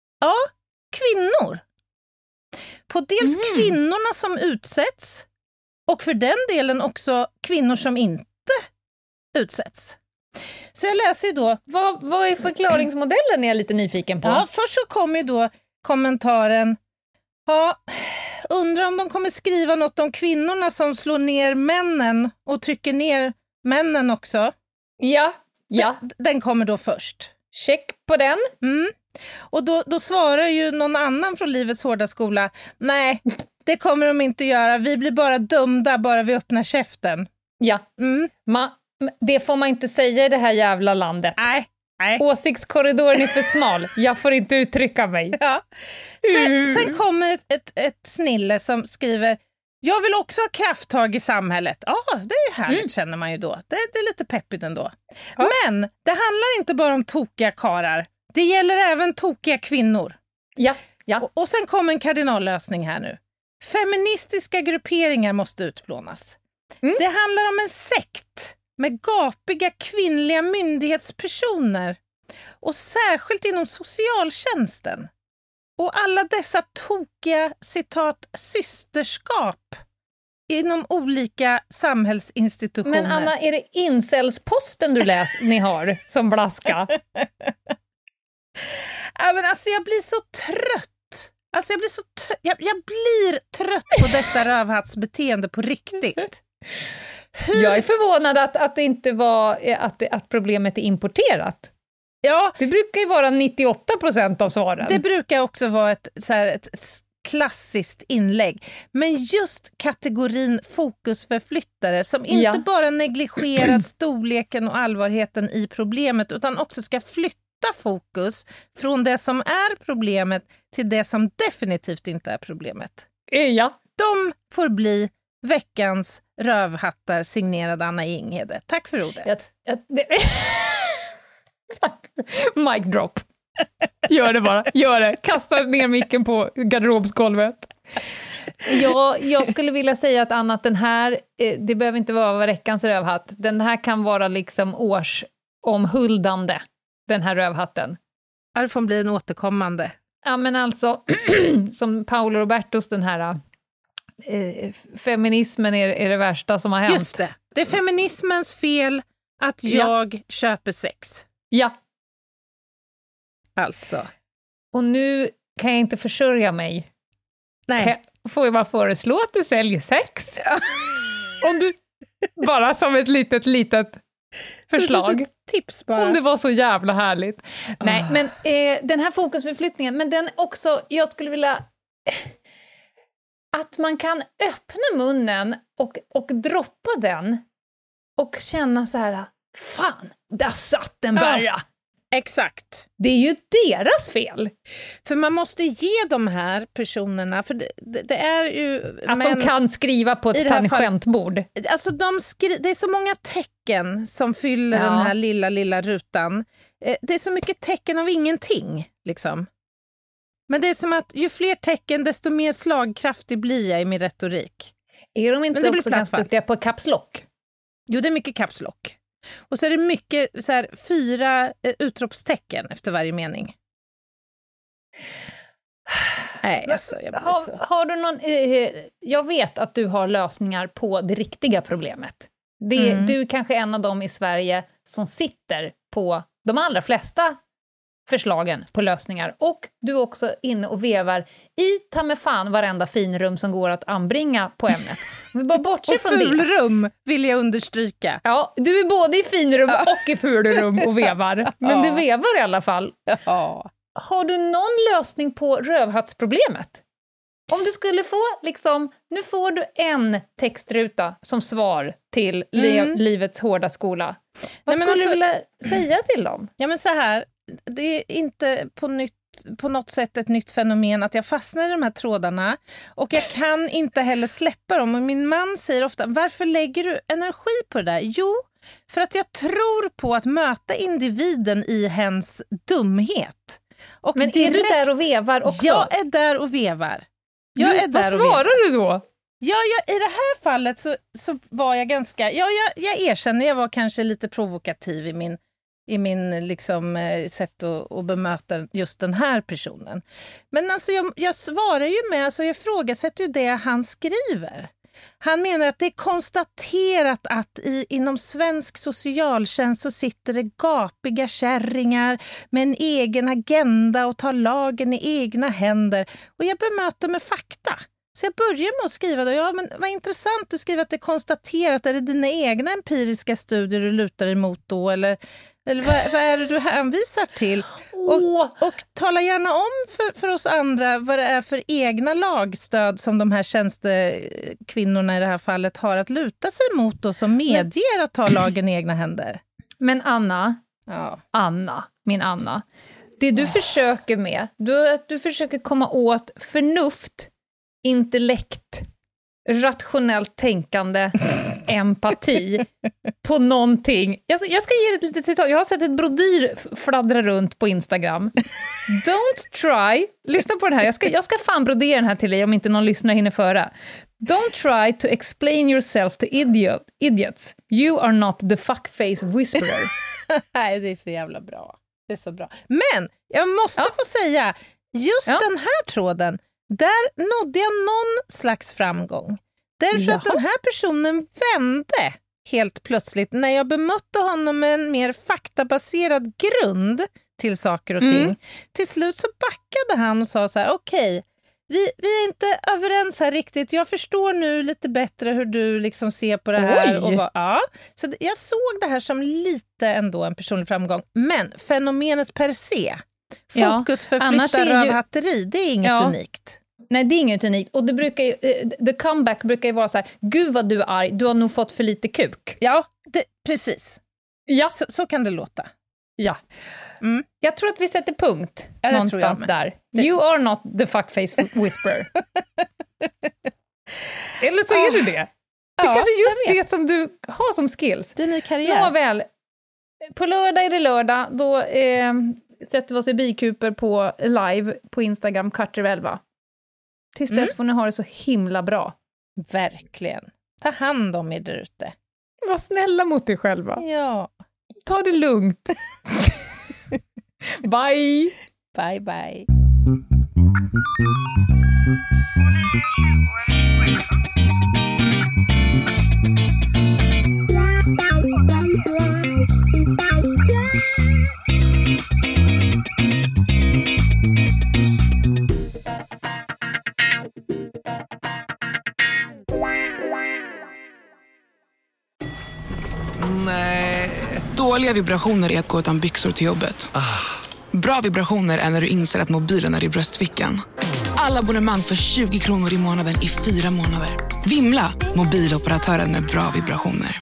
kvinnor. På dels kvinnorna som utsätts, och för den delen också kvinnor som inte utsätts. Så jag läser ju då... Vad är förklaringsmodellen, är jag lite nyfiken på. Ja, först så kommer ju då kommentaren. Ja, undrar om de kommer skriva något om kvinnorna som slår ner männen och trycker ner männen också. Ja. Den kommer då först. Check på den. Och då svarar ju någon annan från Livets hårda skola. Nej, det kommer de inte göra. Vi blir bara dömda bara vi öppnar käften. Ja. Det får man inte säga i det här jävla landet. Nej. Åsiktskorridoren är för smal. Jag får inte uttrycka mig. Ja. Sen kommer ett snille som skriver: jag vill också ha krafttag i samhället. Ja, det är härligt känner man ju då. Det är lite peppigt ändå. Ja. Men det handlar inte bara om tokiga karar. Det gäller även tokiga kvinnor. Ja. Och sen kommer en kardinallösning här nu. Feministiska grupperingar måste utplånas. Det handlar om en sekt med gapiga kvinnliga myndighetspersoner. Och särskilt inom socialtjänsten. Och alla dessa tokiga, citat, systerskap inom olika samhällsinstitutioner. Men Anna, är det incelsposten ni har som blaska? Ja, men alltså jag blir så trött. Alltså jag blir trött på detta rövhattsbeteende på riktigt. Jag är förvånad att det inte var att problemet är importerat. Ja, det brukar ju vara 98% av svaren. Det brukar också vara ett klassiskt inlägg. Men just kategorin fokusförflyttare som inte bara negligerar storleken och allvarheten i problemet utan också ska flytta fokus från det som är problemet till det som definitivt inte är problemet. Ja. De får bli veckans rövhattar signerad Anna Inghede. Tack för ordet. Tack. Mic drop. Gör det bara. Gör det. Kasta ner micken på garderobsgolvet. Jag skulle vilja säga att Anna, den här, det behöver inte vara veckans rövhatt. Den här kan vara liksom årsomhuldande, den här rövhatten. Ja, det får bli en återkommande. Ja, men alltså, som Paolo Robertos, den här feminismen är det värsta som har hänt. Just det. Det är feminismens fel att jag köper sex. Ja. Alltså. Och nu kan jag inte försörja mig. Nej. Får jag bara föreslå att du säljer sex? Ja. Om du, bara som ett litet förslag. Tips bara. Om det var så jävla härligt. Nej, men den här fokusförflyttningen, men den också, jag skulle vilja att man kan öppna munnen och droppa den och känna så här: fan, där satt den bara. Ja, exakt. Det är ju deras fel. För man måste ge de här personerna, för det är ju... Att de kan skriva på ett tangentbord. Alltså det är så många tecken som fyller den här lilla rutan. Det är så mycket tecken av ingenting, liksom. Men det är som att ju fler tecken, desto mer slagkraftig blir jag i min retorik. Är de inte också ganska duktiga på caps lock? Jo, det är mycket caps lock. Och så är det mycket så här 4 utropstecken efter varje mening. Nej, alltså, har du någon... jag vet att du har lösningar på det riktiga problemet. Du är kanske en av dem i Sverige som sitter på de allra flesta förslagen på lösningar. Och du är också inne och vevar i ta med fan varenda finrum som går att anbringa på ämnet. Men bara bortse från det. Och fulrum vill jag understryka. Ja, du är både i finrum och i fulrum och vevar. Men du vevar i alla fall. Ja. Har du någon lösning på rövhattsproblemet? Om du skulle få, liksom, nu får du en textruta som svar till Livets hårda skola. Vad skulle du vilja säga till dem? Ja, men så här, det är inte på något sätt ett nytt fenomen att jag fastnar i de här trådarna. Och jag kan inte heller släppa dem. Och min man säger ofta, varför lägger du energi på det där? Jo, för att jag tror på att möta individen i hens dumhet. Och men är du där och vevar också? Jag är där och vevar. Vad svarar du då? Ja, i det här fallet så var jag ganska... Ja, jag erkänner, jag var kanske lite provokativ i min liksom, sätt att bemöta just den här personen. Men alltså jag svarar ju med, alltså jag ifrågasätter ju det han skriver. Han menar att det är konstaterat att inom svensk socialtjänst så sitter det gapiga kärringar med en egen agenda och tar lagen i egna händer. Och jag bemöter med fakta. Så jag börjar med att skriva då, ja men vad intressant, du skriver att det är konstaterat, är det dina egna empiriska studier du lutar emot då, eller vad är det du hänvisar till? Och tala gärna om för oss andra vad det är för egna lagstöd som de här tjänstekvinnorna i det här fallet har att luta sig mot och som medger att ta lagen i egna händer. Men Anna, min Anna, det du försöker med, du försöker komma åt förnuft, intellekt, rationellt tänkande, empati på någonting. Jag ska ge ett litet citat. Jag har sett ett brodyr fladdra runt på Instagram. Don't try, lyssna på den här. Jag ska fan brodera den här till dig om inte någon lyssnar hinner föra. Don't try to explain yourself to idiots. You are not the fuckface whisperer. Nej, det är så jävla bra. Det är så bra. Men jag måste få säga, just den här tråden, där nådde jag någon slags framgång. Därför att den här personen vände helt plötsligt när jag bemötte honom med en mer faktabaserad grund till saker och ting. Till slut så backade han och sa så här: okej, vi är inte överens här riktigt. Jag förstår nu lite bättre hur du liksom ser på det här. Och så jag såg det här som lite ändå en personlig framgång. Men fenomenet per se, fokusförflyttar rövhatteri, det är inget unikt. Nej, det är inget unikt. Och det brukar ju, the comeback brukar ju vara så här: gud vad du är arg, du har nog fått för lite kuk. Ja, precis. Ja. Så kan det låta. Ja. Jag tror att vi sätter punkt någonstans där. You are not the fuckface whisperer. Eller så är du det. Det är kanske just det som du har som skills. Det är ny karriär. Nåväl, på lördag är det lördag. Då sätter vi oss i bikuper på live på Instagram, Carter11. Tills dess får ni ha det så himla bra. Verkligen. Ta hand om er där ute. Var snälla mot er själva. Ja. Ta det lugnt. Bye. Bye, bye. Nej. Dåliga vibrationer är att gå utan byxor till jobbet. Bra vibrationer är när du inser att mobilen är i bröstfickan. Alla abonnemang för 20 kronor i månaden i 4 månader. Vimla, mobiloperatören med bra vibrationer.